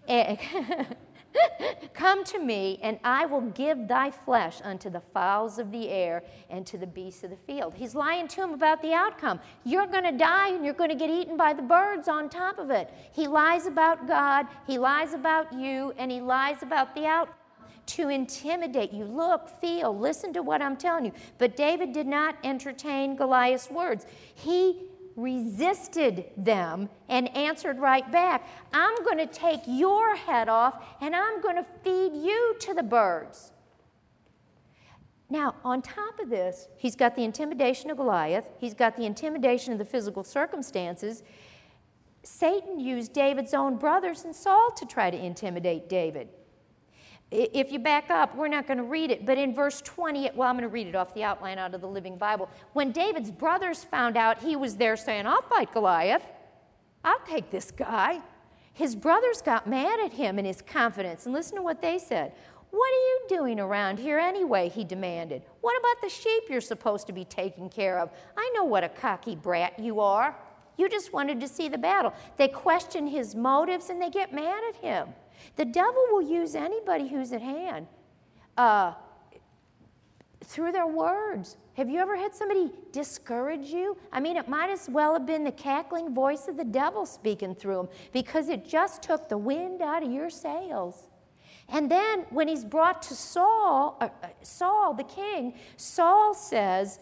Come to me, and I will give thy flesh unto the fowls of the air and to the beasts of the field. He's lying to him about the outcome. You're going to die, and you're going to get eaten by the birds on top of it. He lies about God, he lies about you, and he lies about the outcome to intimidate you. Look, feel, listen to what I'm telling you. But David did not entertain Goliath's words. He resisted them and answered right back, I'm going to take your head off and I'm going to feed you to the birds. Now, on top of this, he's got the intimidation of Goliath. He's got the intimidation of the physical circumstances. Satan used David's own brothers and Saul to try to intimidate David. If you back up, we're not going to read it, but in verse 20, well, I'm going to read it off the outline out of the Living Bible. When David's brothers found out he was there saying, I'll fight Goliath, I'll take this guy, his brothers got mad at him and his confidence. And listen to what they said. What are you doing around here anyway, he demanded. What about the sheep you're supposed to be taking care of? I know what a cocky brat you are. You just wanted to see the battle. They question his motives and they get mad at him. The devil will use anybody who's at hand through their words. Have you ever had somebody discourage you? I mean, it might as well have been the cackling voice of the devil speaking through him because it just took the wind out of your sails. And then when he's brought to Saul the king, Saul says,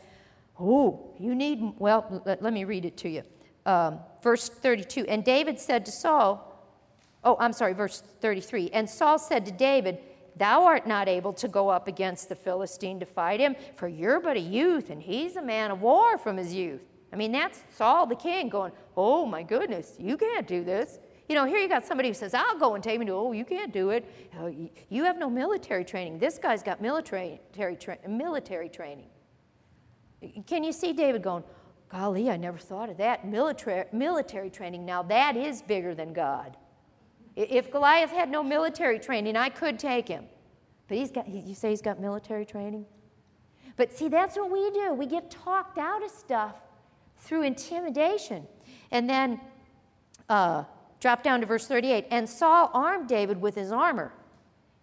let me read it to you. Verse 32, and David said to Saul, verse 33. And Saul said to David, thou art not able to go up against the Philistine to fight him, for you're but a youth, and he's a man of war from his youth. I mean, that's Saul the king going, oh my goodness, you can't do this. You know, here you got somebody who says, I'll go and take him to, you can't do it. You have no military training. This guy's got military training. Can you see David going, golly, I never thought of that. Military training, now that is bigger than God. If Goliath had no military training, I could take him. But you say he's got military training? But see, that's what we do. We get talked out of stuff through intimidation. And then drop down to verse 38. And Saul armed David with his armor.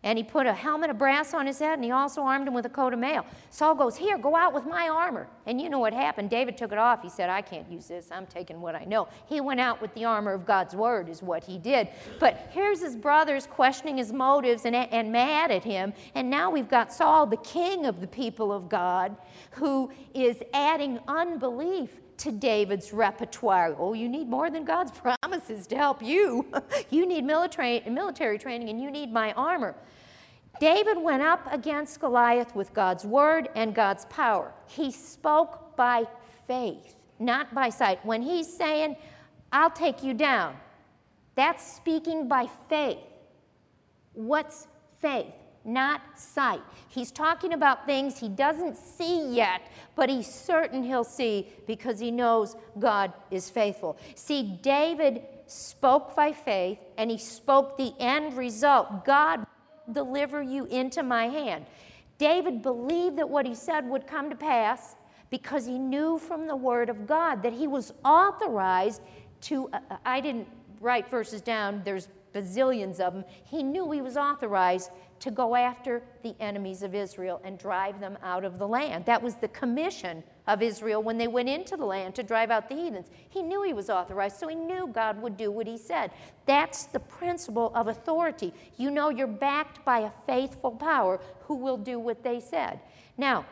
And he put a helmet of brass on his head, and he also armed him with a coat of mail. Saul goes, here, go out with my armor. And you know what happened. David took it off. He said, I can't use this. I'm taking what I know. He went out with the armor of God's word is what he did. But here's his brothers questioning his motives and mad at him. And now we've got Saul, the king of the people of God, who is adding unbelief to David's repertoire. Oh, you need more than God's promises to help you. You need military training, and you need my armor. David went up against Goliath with God's word and God's power. He spoke by faith, not by sight. When he's saying, I'll take you down, that's speaking by faith. What's faith? Not sight. He's talking about things he doesn't see yet, but he's certain he'll see because he knows God is faithful. See, David spoke by faith, and he spoke the end result. God will deliver you into my hand. David believed that what he said would come to pass because he knew from the word of God that he was authorized to, I didn't write verses down, there's bazillions of them. He knew he was authorized to go after the enemies of Israel and drive them out of the land. That was the commission of Israel when they went into the land to drive out the heathens. He knew he was authorized, so he knew God would do what he said. That's the principle of authority. You know you're backed by a faithful power who will do what they said. Now,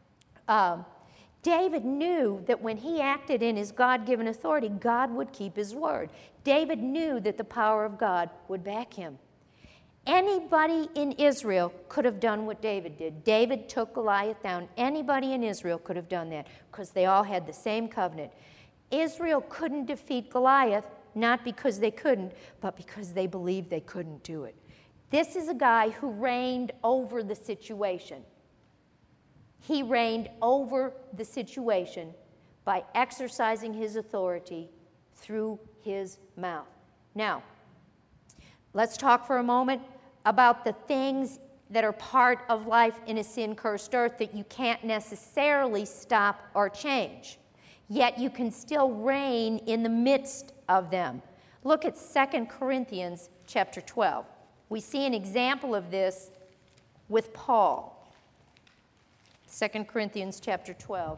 David knew that when he acted in his God-given authority, God would keep his word. David knew that the power of God would back him. Anybody in Israel could have done what David did. David took Goliath down. Anybody in Israel could have done that because they all had the same covenant. Israel couldn't defeat Goliath, not because they couldn't, but because they believed they couldn't do it. This is a guy who reigned over the situation. He reigned over the situation by exercising his authority through his mouth. Now, let's talk for a moment about the things that are part of life in a sin-cursed earth that you can't necessarily stop or change, yet you can still reign in the midst of them. Look at 2 Corinthians chapter 12. We see an example of this with Paul. 2 Corinthians chapter 12.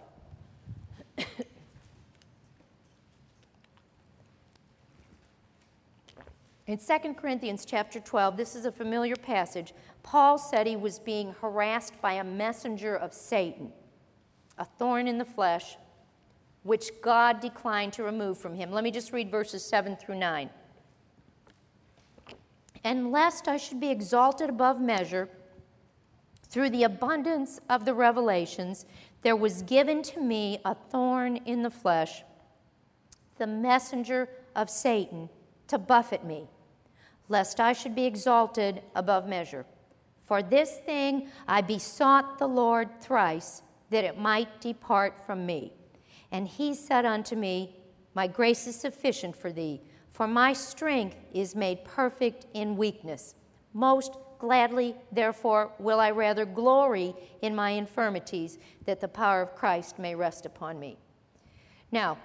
In 2 Corinthians chapter 12, this is a familiar passage. Paul said he was being harassed by a messenger of Satan, a thorn in the flesh, which God declined to remove from him. Let me just read verses 7 through 9. And lest I should be exalted above measure, through the abundance of the revelations, there was given to me a thorn in the flesh, the messenger of Satan, to buffet me, lest I should be exalted above measure. For this thing I besought the Lord thrice, that it might depart from me. And he said unto me, My grace is sufficient for thee, for my strength is made perfect in weakness. Most gladly, therefore, will I rather glory in my infirmities, that the power of Christ may rest upon me. Now,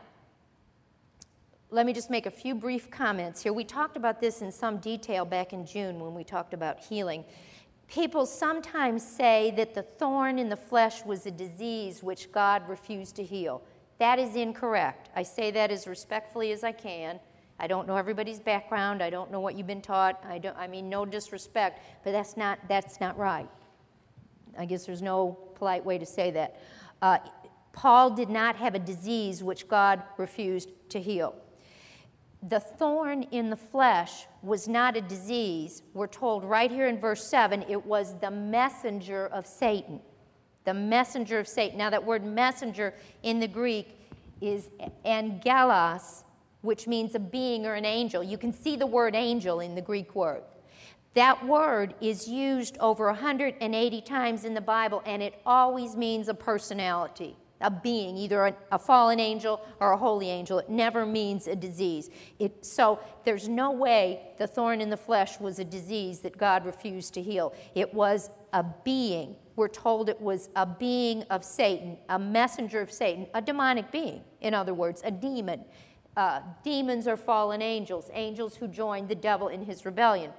let me just make a few brief comments here. We talked about this in some detail back in June when we talked about healing. People sometimes say that the thorn in the flesh was a disease which God refused to heal. That is incorrect. I say that as respectfully as I can. I don't know everybody's background. I don't know what you've been taught. I mean, no disrespect, but that's not right. I guess there's no polite way to say that. Paul did not have a disease which God refused to heal. The thorn in the flesh was not a disease. We're told right here in verse 7, it was the messenger of Satan. The messenger of Satan. Now, that word messenger in the Greek is angelos, which means a being or an angel. You can see the word angel in the Greek word. That word is used over 180 times in the Bible, and it always means a personality, a being, either a fallen angel or a holy angel. It never means a disease. So there's no way the thorn in the flesh was a disease that God refused to heal. It was a being. We're told it was a being of Satan, a messenger of Satan, a demonic being, in other words, a demon. Demons are fallen angels, angels who joined the devil in his rebellion.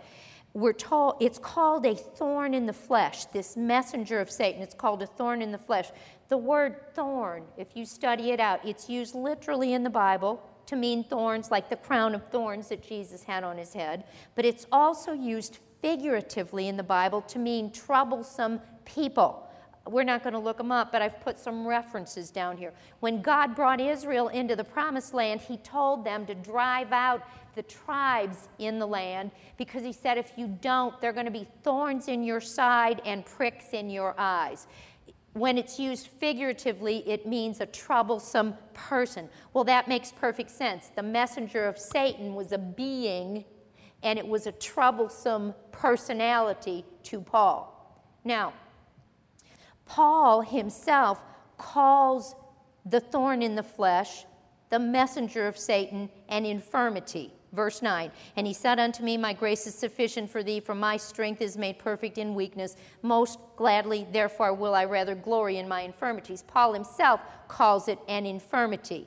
we're told it's called a thorn in the flesh, this messenger of Satan. It's called a thorn in the flesh. The word thorn, if you study it out, it's used literally in the Bible to mean thorns, like the crown of thorns that Jesus had on his head, but it's also used figuratively in the Bible to mean troublesome people. We're not going to look them up, but I've put some references down here. When God brought Israel into the promised land, he told them to drive out the tribes in the land, because he said if you don't, they're going to be thorns in your side and pricks in your eyes. When it's used figuratively, it means a troublesome person. Well, that makes perfect sense. The messenger of Satan was a being, and it was a troublesome personality to Paul. Now, Paul himself calls the thorn in the flesh the messenger of Satan and infirmity. Verse 9, and he said unto me, my grace is sufficient for thee, for my strength is made perfect in weakness. Most gladly, therefore, will I rather glory in my infirmities. Paul himself calls it an infirmity.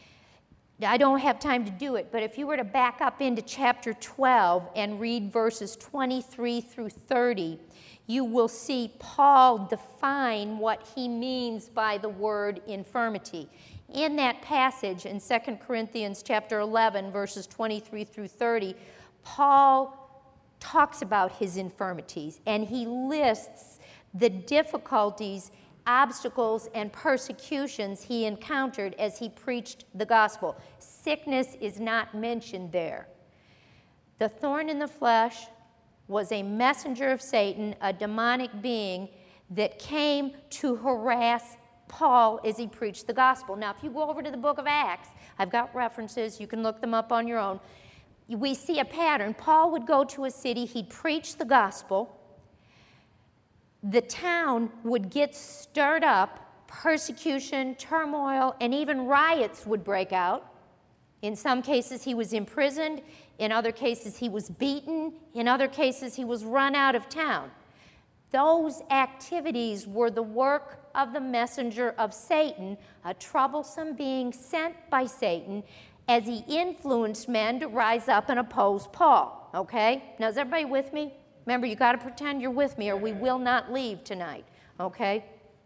I don't have time to do it, but if you were to back up into chapter 12 and read verses 23 through 30, you will see Paul define what he means by the word infirmity. In that passage in 2 Corinthians chapter 11, verses 23 through 30, Paul talks about his infirmities, and he lists the difficulties, obstacles, and persecutions he encountered as he preached the gospel. Sickness is not mentioned there. The thorn in the flesh was a messenger of Satan, a demonic being that came to harass Paul as he preached the gospel. Now, if you go over to the book of Acts, I've got references, you can look them up on your own. We see a pattern. Paul would go to a city, he'd preach the gospel. The town would get stirred up, persecution, turmoil, and even riots would break out. In some cases, he was imprisoned. In other cases, he was beaten. In other cases, he was run out of town. Those activities were the work of the messenger of Satan, a troublesome being sent by Satan as he influenced men to rise up and oppose Paul. Okay? Now, is everybody with me? Remember, you got to pretend you're with me or we will not leave tonight. Okay?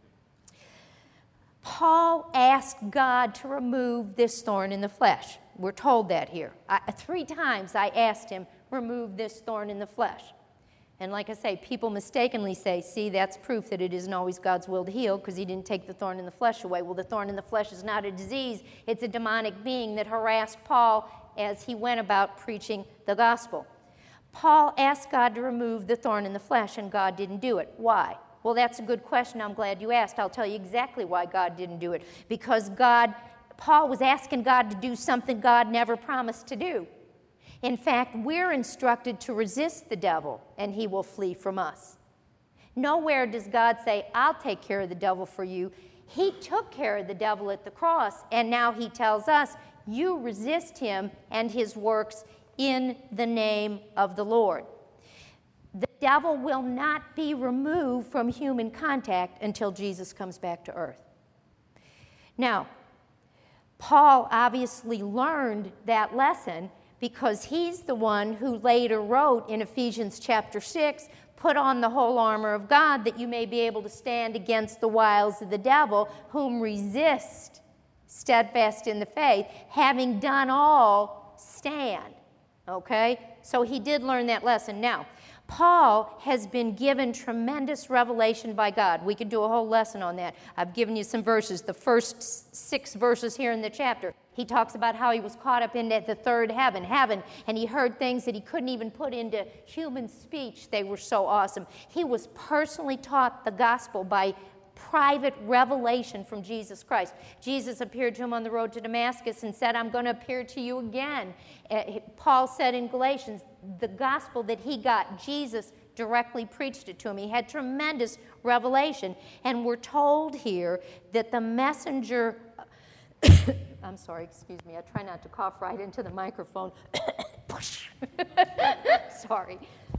Paul asked God to remove this thorn in the flesh. We're told that here. 3 times I asked him, remove this thorn in the flesh. And like I say, people mistakenly say, see, that's proof that it isn't always God's will to heal because he didn't take the thorn in the flesh away. Well, the thorn in the flesh is not a disease. It's a demonic being that harassed Paul as he went about preaching the gospel. Paul asked God to remove the thorn in the flesh, and God didn't do it. Why? Well, that's a good question. I'm glad you asked. I'll tell you exactly why God didn't do it. Because Paul was asking God to do something God never promised to do. In fact, we're instructed to resist the devil, and he will flee from us. Nowhere does God say, I'll take care of the devil for you. He took care of the devil at the cross, and now he tells us, you resist him and his works in the name of the Lord. The devil will not be removed from human contact until Jesus comes back to earth. Now, Paul obviously learned that lesson because he's the one who later wrote in Ephesians chapter 6, put on the whole armor of God that you may be able to stand against the wiles of the devil, whom resist steadfast in the faith, having done all, stand. Okay? So he did learn that lesson. Now, Paul has been given tremendous revelation by God. We could do a whole lesson on that. I've given you some verses. The first 6 verses here in the chapter, he talks about how he was caught up into the third heaven, and he heard things that he couldn't even put into human speech. They were so awesome. He was personally taught the gospel by private revelation from Jesus Christ. Jesus appeared to him on the road to Damascus and said, I'm going to appear to you again. Paul said in Galatians, the gospel that he got, Jesus directly preached it to him. He had tremendous revelation. And we're told here that the messenger, I'm sorry, excuse me, I try not to cough right into the microphone. Sorry.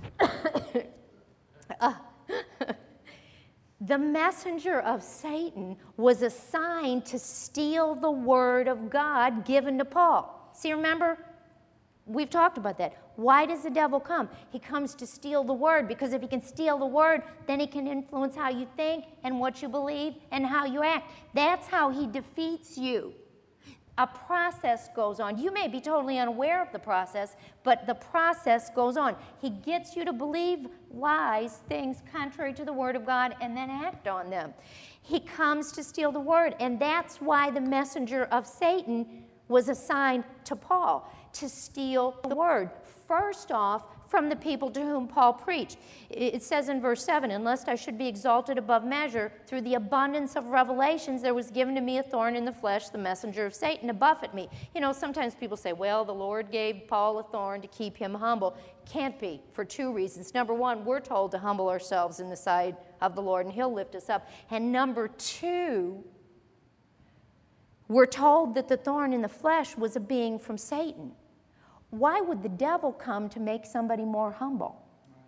The messenger of Satan was assigned to steal the word of God given to Paul. See, remember, We've talked about that. Why does the devil come? He comes to steal the word, because if he can steal the word, then he can influence how you think and what you believe and how you act. That's how he defeats you. A process goes on. You may be totally unaware of the process, but the process goes on. He gets you to believe lies, things contrary to the Word of God, and then act on them. He comes to steal the Word, and that's why the messenger of Satan was assigned to Paul, to steal the Word. First off, from the people to whom Paul preached. It says in verse 7, "Unless I should be exalted above measure, through the abundance of revelations, there was given to me a thorn in the flesh, the messenger of Satan, to buffet me." You know, sometimes people say, well, the Lord gave Paul a thorn to keep him humble. Can't be, for two reasons. Number one, we're told to humble ourselves in the sight of the Lord, and he'll lift us up. And number two, we're told that the thorn in the flesh was a being from Satan. Why would the devil come to make somebody more humble?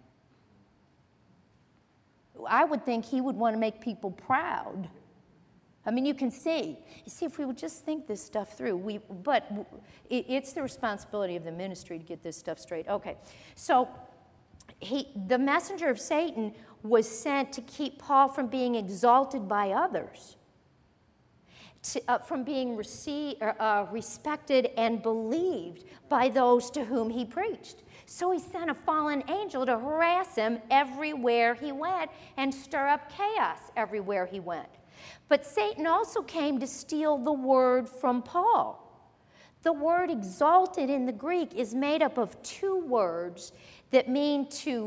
I would think he would want to make people proud. I mean, you can see. You see, if we would just think this stuff through, but it's the responsibility of the ministry to get this stuff straight. Okay, so the messenger of Satan was sent to keep Paul from being exalted by others, from being respected and believed by those to whom he preached. So he sent a fallen angel to harass him everywhere he went and stir up chaos everywhere he went. But Satan also came to steal the word from Paul. The word exalted in the Greek is made up of two words that mean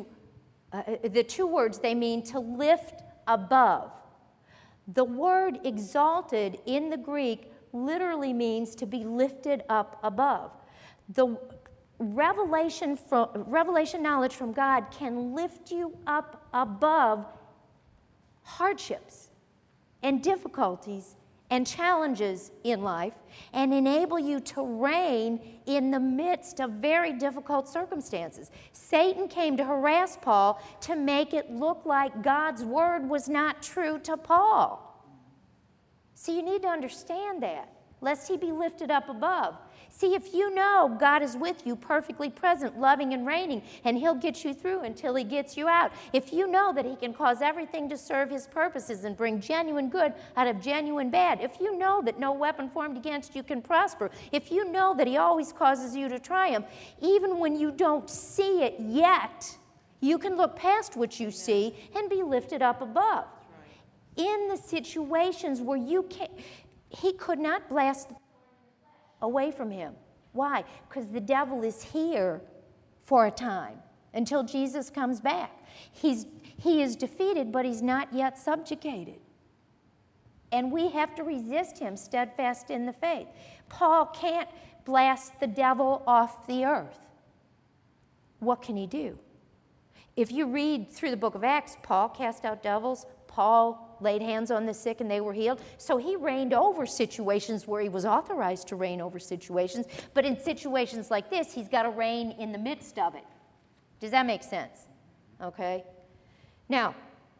they mean to lift above. The word exalted in the Greek literally means to be lifted up above. The revelation knowledge from God can lift you up above hardships and difficulties and challenges in life and enable you to reign in the midst of very difficult circumstances. Satan came to harass Paul to make it look like God's word was not true to Paul. See, you need to understand that, lest he be lifted up above. See, if you know God is with you, perfectly present, loving and reigning, and he'll get you through until he gets you out. If you know that he can cause everything to serve his purposes and bring genuine good out of genuine bad, if you know that no weapon formed against you can prosper, if you know that he always causes you to triumph, even when you don't see it yet, you can look past what you see and be lifted up above. In the situations where he could not blast away from him. Why? Because the devil is here for a time until Jesus comes back. He is defeated, but he's not yet subjugated. And we have to resist him, steadfast in the faith. Paul can't blast the devil off the earth. What can he do? If you read through the book of Acts, Paul cast out devils. Paul laid hands on the sick and they were healed. So he reigned over situations where he was authorized to reign over situations. But in situations like this, he's got to reign in the midst of it. Does that make sense? Okay. Now,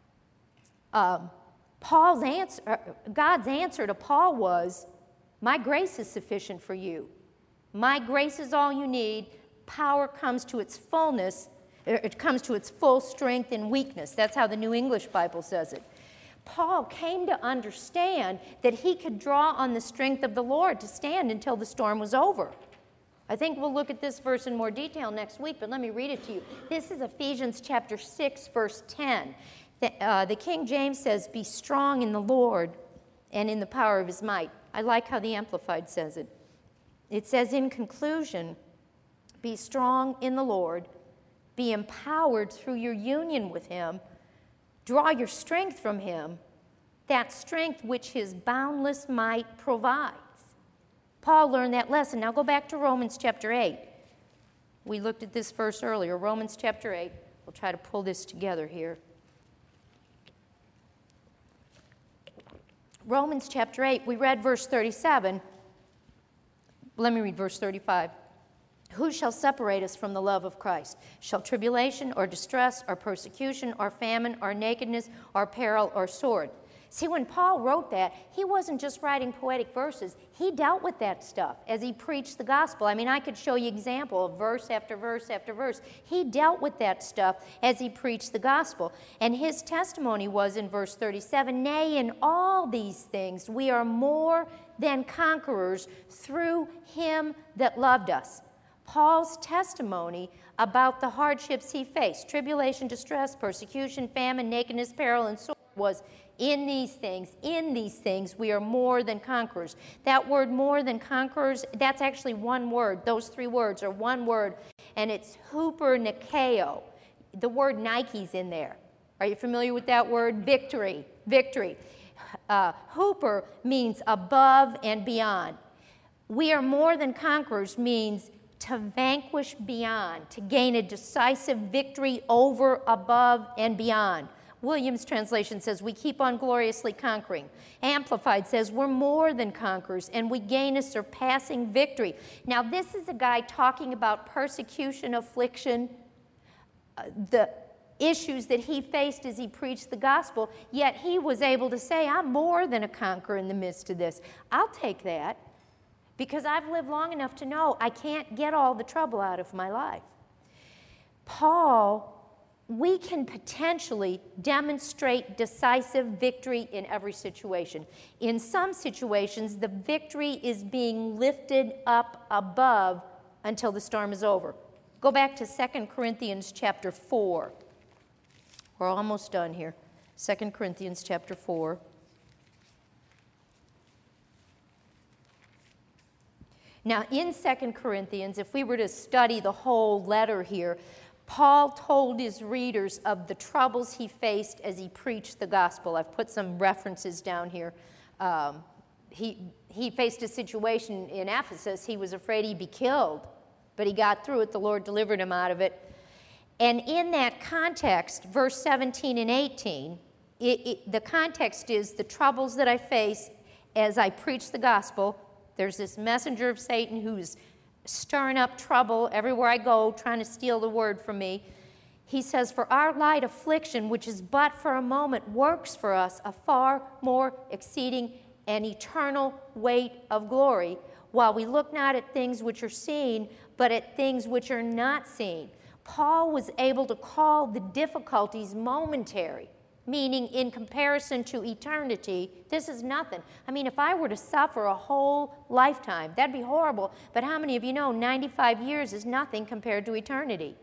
God's answer to Paul was, "My grace is sufficient for you. My grace is all you need. Power comes to its fullness. It comes to its full strength in weakness." That's how the New English Bible says it. Paul came to understand that he could draw on the strength of the Lord to stand until the storm was over. I think we'll look at this verse in more detail next week, but let me read it to you. This is Ephesians chapter 6, verse 10. The King James says, "Be strong in the Lord and in the power of his might." I like how the Amplified says it. It says, in conclusion, "Be strong in the Lord, be empowered through your union with him, draw your strength from him, that strength which his boundless might provides." Paul learned that lesson. Now go back to Romans chapter 8. We looked at this verse earlier, Romans chapter 8. We'll try to pull this together here. Romans chapter 8, we read verse 37. Let me read verse 35. "Who shall separate us from the love of Christ? Shall tribulation or distress or persecution or famine or nakedness or peril or sword?" See, when Paul wrote that, he wasn't just writing poetic verses. He dealt with that stuff as he preached the gospel. I mean, I could show you example of verse after verse after verse. He dealt with that stuff as he preached the gospel. And his testimony was in verse 37, "Nay, in all these things we are more than conquerors through him that loved us." Paul's testimony about the hardships he faced, tribulation, distress, persecution, famine, nakedness, peril, and sword, was in these things, we are more than conquerors. That word more than conquerors, that's actually one word. Those three words are one word, and it's hupernikeo. The word Nike's in there. Are you familiar with that word? Victory, victory. Huper means above and beyond. We are more than conquerors means to vanquish beyond, to gain a decisive victory over, above, and beyond. Williams' translation says, we keep on gloriously conquering. Amplified says, we're more than conquerors, and we gain a surpassing victory. Now, this is a guy talking about persecution, affliction, the issues that he faced as he preached the gospel, yet he was able to say, I'm more than a conqueror in the midst of this. I'll take that, because I've lived long enough to know I can't get all the trouble out of my life. Paul, we can potentially demonstrate decisive victory in every situation. In some situations, the victory is being lifted up above until the storm is over. Go back to 2 Corinthians chapter 4. We're almost done here. 2 Corinthians chapter 4. Now, in 2 Corinthians, if we were to study the whole letter here, Paul told his readers of the troubles he faced as he preached the gospel. I've put some references down here. He faced a situation in Ephesus. He was afraid he'd be killed, but he got through it. The Lord delivered him out of it. And in that context, verse 17 and 18, the context is the troubles that I face as I preach the gospel. There's this messenger of Satan who's stirring up trouble everywhere I go, trying to steal the word from me. He says, for our light affliction, which is but for a moment, works for us a far more exceeding and eternal weight of glory, while we look not at things which are seen, but at things which are not seen. Paul was able to call the difficulties momentary, meaning in comparison to eternity, this is nothing. I mean, if I were to suffer a whole lifetime, that'd be horrible. But how many of you know 95 years is nothing compared to eternity?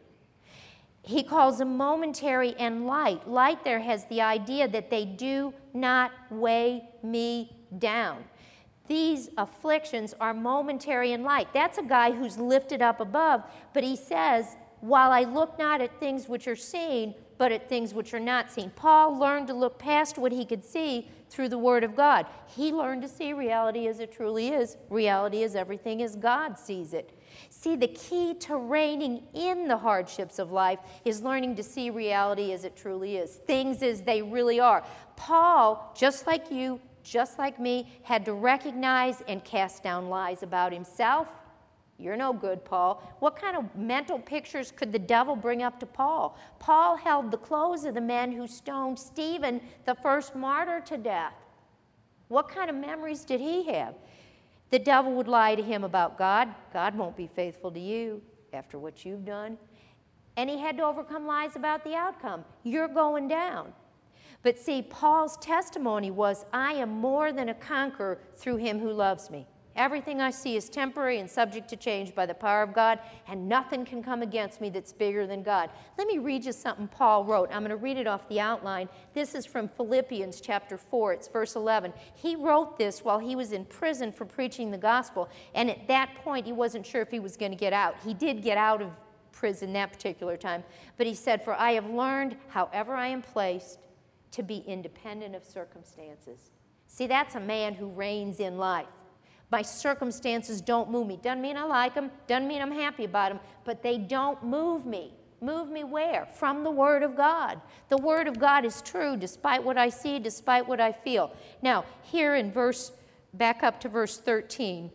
He calls them momentary and light. Light there has the idea that they do not weigh me down. These afflictions are momentary and light. That's a guy who's lifted up above, but he says, while I look not at things which are seen, but at things which are not seen. Paul learned to look past what he could see through the Word of God. He learned to see reality as it truly is. Reality is everything as God sees it. See, the key to reigning in the hardships of life is learning to see reality as it truly is, things as they really are. Paul, just like you, just like me, had to recognize and cast down lies about himself. You're no good, Paul. What kind of mental pictures could the devil bring up to Paul? Paul held the clothes of the men who stoned Stephen, the first martyr, to death. What kind of memories did he have? The devil would lie to him about God. God won't be faithful to you after what you've done. And he had to overcome lies about the outcome. You're going down. But see, Paul's testimony was, I am more than a conqueror through him who loves me. Everything I see is temporary and subject to change by the power of God, and nothing can come against me that's bigger than God. Let me read you something Paul wrote. I'm going to read it off the outline. This is from Philippians chapter 4. It's verse 11. He wrote this while he was in prison for preaching the gospel, and at that point he wasn't sure if he was going to get out. He did get out of prison that particular time, but he said, for I have learned, however I am placed, to be independent of circumstances. See, that's a man who reigns in life. My circumstances don't move me. Doesn't mean I like them, doesn't mean I'm happy about them, but they don't move me. Move me where? From the Word of God. The Word of God is true despite what I see, despite what I feel. Now, here in back up to verse 13,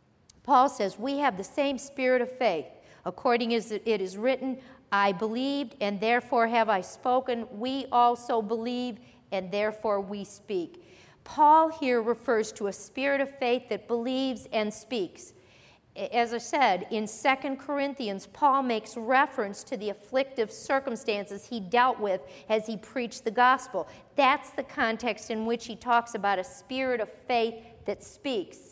Paul says, we have the same spirit of faith. According as it is written, I believed, and therefore have I spoken. We also believe and therefore we speak. Paul here refers to a spirit of faith that believes and speaks. As I said, in 2 Corinthians, Paul makes reference to the afflictive circumstances he dealt with as he preached the gospel. That's the context in which he talks about a spirit of faith that speaks.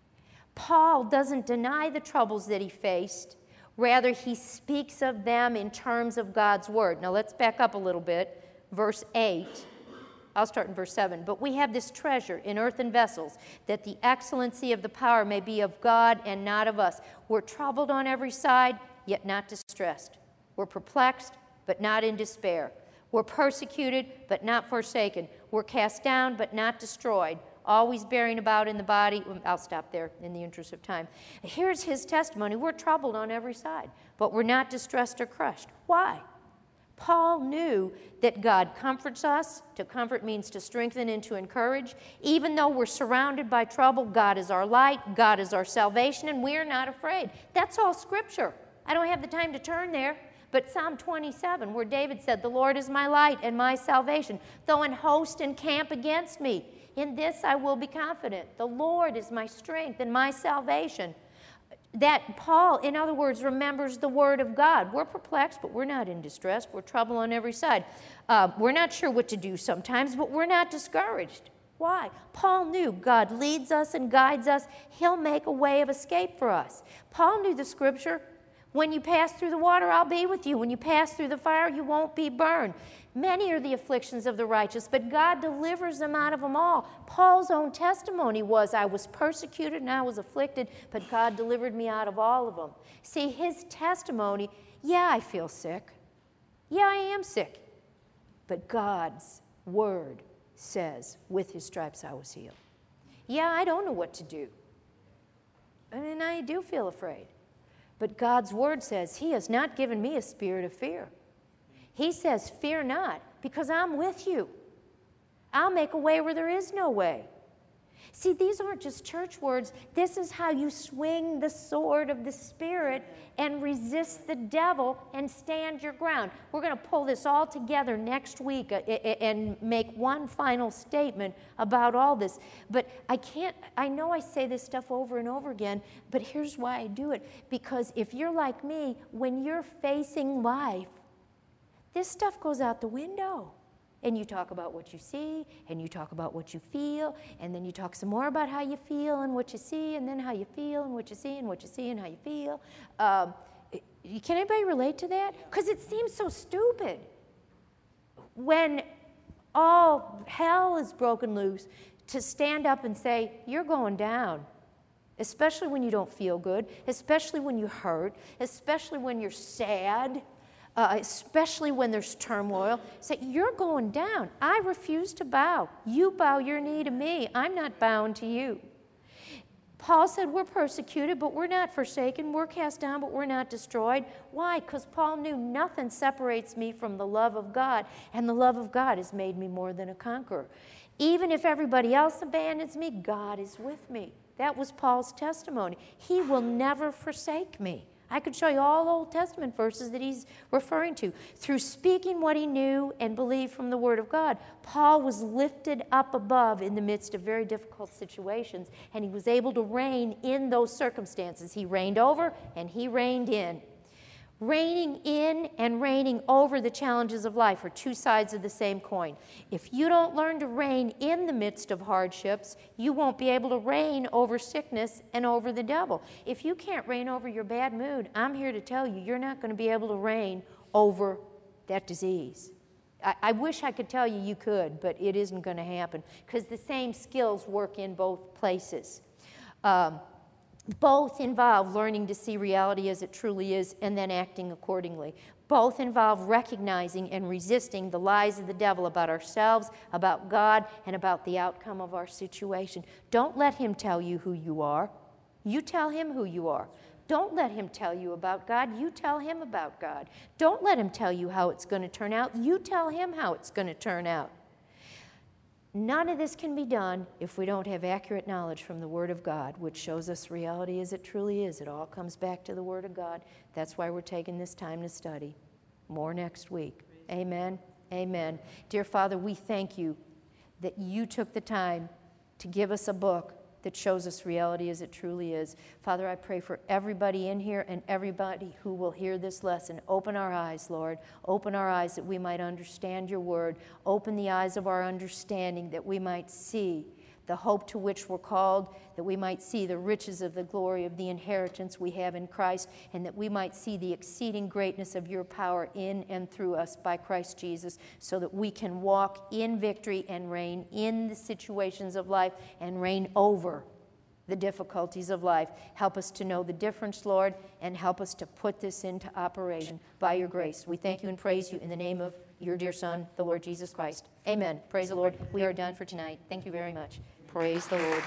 Paul doesn't deny the troubles that he faced. Rather, he speaks of them in terms of God's word. Now, let's back up a little bit. Verse 8. I'll start in verse 7. But we have this treasure in earthen vessels, that the excellency of the power may be of God and not of us. We're troubled on every side, yet not distressed. We're perplexed, but not in despair. We're persecuted, but not forsaken. We're cast down, but not destroyed. Always bearing about in the body. I'll stop there in the interest of time. Here's his testimony. We're troubled on every side, but we're not distressed or crushed. Why? Paul knew that God comforts us. To comfort means to strengthen and to encourage. Even though we're surrounded by trouble, God is our light, God is our salvation, and we are not afraid. That's all Scripture. I don't have the time to turn there, but Psalm 27, where David said, "The Lord is my light and my salvation. Though an host encamp against me, in this I will be confident. The Lord is my strength and my salvation." That Paul, in other words, remembers the word of God. We're perplexed, but we're not in distress. We're troubled on every side. We're not sure what to do sometimes, but we're not discouraged. Why? Paul knew God leads us and guides us. He'll make a way of escape for us. Paul knew the Scripture. When you pass through the water, I'll be with you. When you pass through the fire, you won't be burned. Many are the afflictions of the righteous, but God delivers them out of them all. Paul's own testimony was, I was persecuted and I was afflicted, but God delivered me out of all of them. See, his testimony, yeah, I feel sick. Yeah, I am sick. But God's word says, with his stripes I was healed. Yeah, I don't know what to do. And I do feel afraid. But God's word says, he has not given me a spirit of fear. He says, fear not, because I'm with you. I'll make a way where there is no way. See, these aren't just church words. This is how you swing the sword of the Spirit and resist the devil and stand your ground. We're going to pull this all together next week and make one final statement about all this. But I know I say this stuff over and over again, but here's why I do it. Because if you're like me, when you're facing life, this stuff goes out the window. And you talk about what you see, and you talk about what you feel, and then you talk some more about how you feel and what you see, and then how you feel and what you see and what you see and how you feel. Can anybody relate to that? Because it seems so stupid. When all hell is broken loose, to stand up and say, you're going down. Especially when you don't feel good, especially when you hurt, especially when you're sad. Especially when there's turmoil, say, you're going down. I refuse to bow. You bow your knee to me. I'm not bowing to you. Paul said, we're persecuted, but we're not forsaken. We're cast down, but we're not destroyed. Why? Because Paul knew nothing separates me from the love of God, and the love of God has made me more than a conqueror. Even if everybody else abandons me, God is with me. That was Paul's testimony. He will never forsake me. I could show you all Old Testament verses that he's referring to. Through speaking what he knew and believed from the Word of God, Paul was lifted up above in the midst of very difficult situations, and he was able to reign in those circumstances. He reigned over and he reigned in. Reigning in and reigning over the challenges of life are two sides of the same coin. If you don't learn to reign in the midst of hardships, you won't be able to reign over sickness and over the devil. If you can't reign over your bad mood, I'm here to tell you, you're not going to be able to reign over that disease. I wish I could tell you you could, but it isn't going to happen because the same skills work in both places. Both involve learning to see reality as it truly is and then acting accordingly. Both involve recognizing and resisting the lies of the devil about ourselves, about God, and about the outcome of our situation. Don't let him tell you who you are. You tell him who you are. Don't let him tell you about God. You tell him about God. Don't let him tell you how it's going to turn out. You tell him how it's going to turn out. None of this can be done if we don't have accurate knowledge from the Word of God, which shows us reality as it truly is. It all comes back to the Word of God. That's why we're taking this time to study. More next week. Amen. Amen. Dear Father, we thank you that you took the time to give us a book that shows us reality as it truly is. Father, I pray for everybody in here and everybody who will hear this lesson. Open our eyes, Lord. Open our eyes that we might understand your word. Open the eyes of our understanding that we might see the hope to which we're called, that we might see the riches of the glory of the inheritance we have in Christ, and that we might see the exceeding greatness of your power in and through us by Christ Jesus, so that we can walk in victory and reign in the situations of life and reign over the difficulties of life. Help us to know the difference, Lord, and help us to put this into operation by your grace. We thank you and praise you in the name of your dear Son, the Lord Jesus Christ. Amen. Praise the Lord. We are done for tonight. Thank you very much. Praise the Lord.